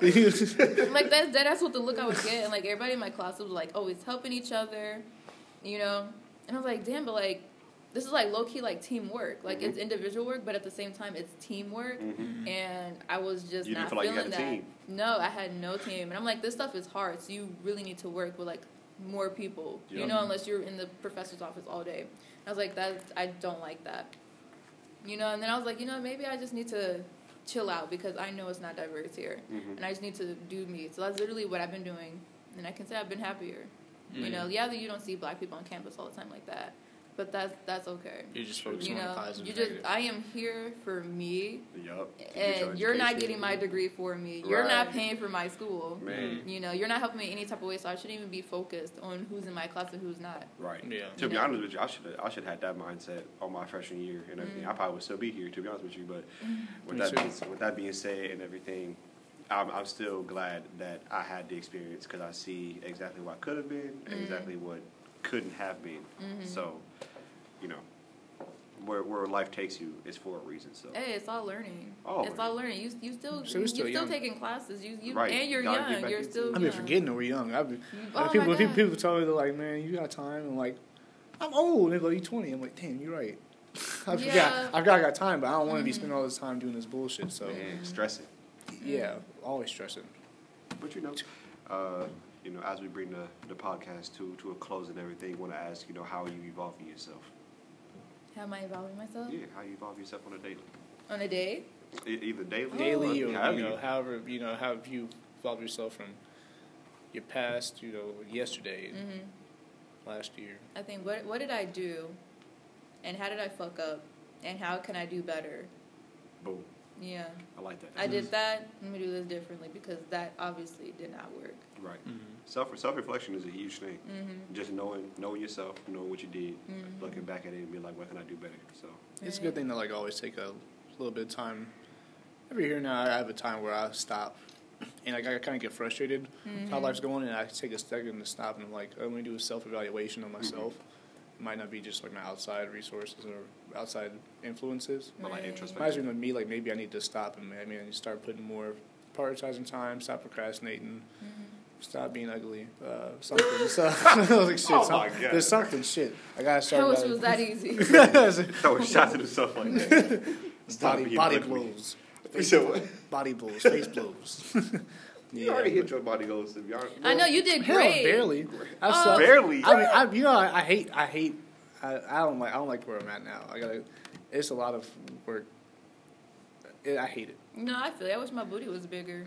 what? Like that's that's what the look I was getting. Like everybody in my class was like always helping each other, you know. And I was like, damn, but like this is like low key like teamwork. Like Mhm. it's individual work, but at the same time it's teamwork. Mm-hmm. And I was just You didn't not feel like you feeling had a that. team? No, I had no team, and I'm like, this stuff is hard. So you really need to work with like more people. Yeah. You know, unless you're in the professor's office all day. I was like, that I don't like that. You know, and then I was like, you know, maybe I just need to chill out because I know it's not diverse here, Mm-hmm. and I just need to do me. So that's literally what I've been doing, and I can say I've been happier. You Mm. know, yeah, you don't see black people on campus all the time like that, but that's that's okay. You're just focusing You on the know, positive you and just negative. I am here for me, Yup. and you're not getting my degree for me. You're not Right. paying for my school. Man. You know, you're not helping me any type of way, so I shouldn't even be focused on who's in my class and who's not. Right. Yeah. To be Yeah. honest with you, I should have I should have had that mindset on my freshman year and everything. Mm. I probably would still be here, to be honest with you. But with Me that too. being, with that being said and everything, I'm, I'm still glad that I had the experience because I see exactly what could have been and Mm. exactly what couldn't have been. Mhm. So, you know, where where life takes you is for a reason. So. Hey, it's all learning. All it's learning. all learning. You you still So we're you're still still, young. taking classes. You you Right. and you're Gotta get young. back You're into still. it. I've been young. forgetting that we're young. I've been, Oh like, my people, when people, God. people tell me, they're like, man, you got time. I'm like, I'm old. They're like, you're twenty. I'm like, damn, you're right. I forgot. Yeah. I forgot I got time, but I don't want to be Mhm. spending all this time doing this bullshit. So, Man, stressing. yeah, always stressing. But you know, uh, you know, as we bring the, the podcast to, to a close and everything, want to ask, you know, how are you evolving yourself? How am I evolving myself? Yeah, how you evolve yourself on a daily, On a day? e- either daily, Daily, or or however you know, you- however, you know, how have you evolved yourself from your past, you know, yesterday, Mm-hmm. last year. I think what what did I do, and how did I fuck up, and how can I do better? Boom. Yeah, I like that. I did that. Let me do this differently because that obviously did not work. Right. Mm-hmm. Self self reflection is a huge thing. Mm-hmm. Just knowing knowing yourself, knowing what you did, Mhm. looking back at it and be like, what can I do better? So It's a good thing to like always take a little bit of time. Every year now, I have a time where I stop, and like I kind of get frustrated with how Mhm. life's going, and I take a second to stop and I'm like, I'm gonna do a self evaluation on myself. It might not be just like my outside resources or outside influences. but like Right. introspection. Reminds me of me, like maybe I need to stop and I mean, I need to start putting more prioritizing time, stop procrastinating, Mm-hmm. stop being ugly, uh, something. So, I was like, shit, Oh some- my God. there's something, shit. I gotta I start. wish uh, it was that easy. Throwing shots at himself like that. Stop body being body ugly. blows, You said what? body blows, face blows. You already hit your body goals. To be honest. I know you did Hell, great. barely. I Oh. suck. Barely. I mean, I, you know, I, I hate, I hate, I, I don't like, I don't like where I'm at now. I gotta. It's a lot of work. It, I hate it. No, I feel it. I wish my booty was bigger.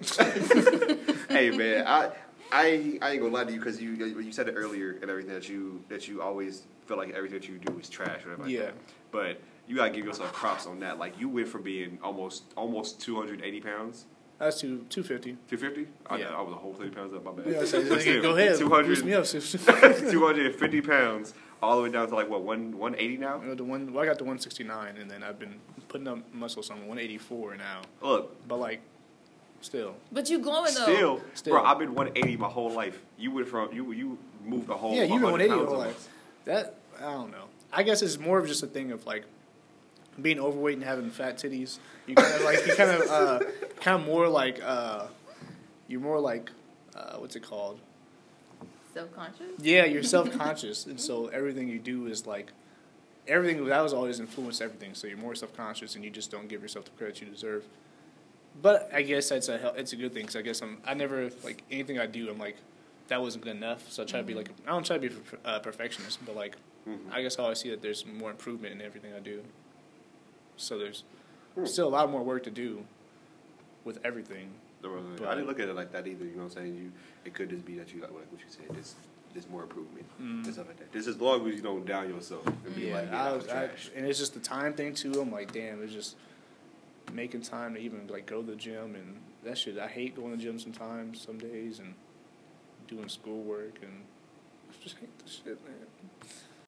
Hey man, I I I ain't gonna lie to you because you you said it earlier and everything that you that you always feel like everything that you do is trash or whatever. like Yeah. that. But you gotta give yourself props on that. Like you went from being almost almost two hundred eighty pounds, That's two two fifty. two fifty. I, Yeah. I was a whole thirty pounds up. My bad. Yeah, so But still, go ahead. two hundred Boost me up. sis. two hundred fifty pounds all the way down to like what one one eighty now. You know, the one, well, I got the one sixty-nine, and then I've been putting up muscles on one eighty-four now. Look, But like, still, But you glowing though. still, Still. bro. I've been one eighty my whole life. You went from you you moved a whole yeah, you've been one one hundred eighty your pounds whole almost. life. That I don't know. I guess it's more of just a thing of like being overweight and having fat titties. You kind of like you kind of uh, kind of more like uh, you're more like uh, what's it called? Self-conscious? Yeah, you're self conscious, and so everything you do is like everything that was always influenced everything. So you're more self conscious, and you just don't give yourself the credit you deserve. But I guess that's a hel- it's a good thing because I guess I'm I never like anything I do I'm like that wasn't good enough. So I try to be like I don't try to be a uh, perfectionist, but like Mhm. I guess how I see that there's more improvement in everything I do. So there's Hmm. still a lot more work to do with everything. There was- But- I didn't look at it like that either. You know what I'm saying? You, it could just be that you like what you said, just there's more improvement Mm. and stuff like that. Just as long as you don't down yourself and be Yeah, like, yeah, I I'm was, I, trash. and it's just the time thing too. I'm like, damn, it's just making time to even like go to the gym and that shit. I hate going to the gym sometimes, some days, and doing schoolwork and I just hate the shit, man.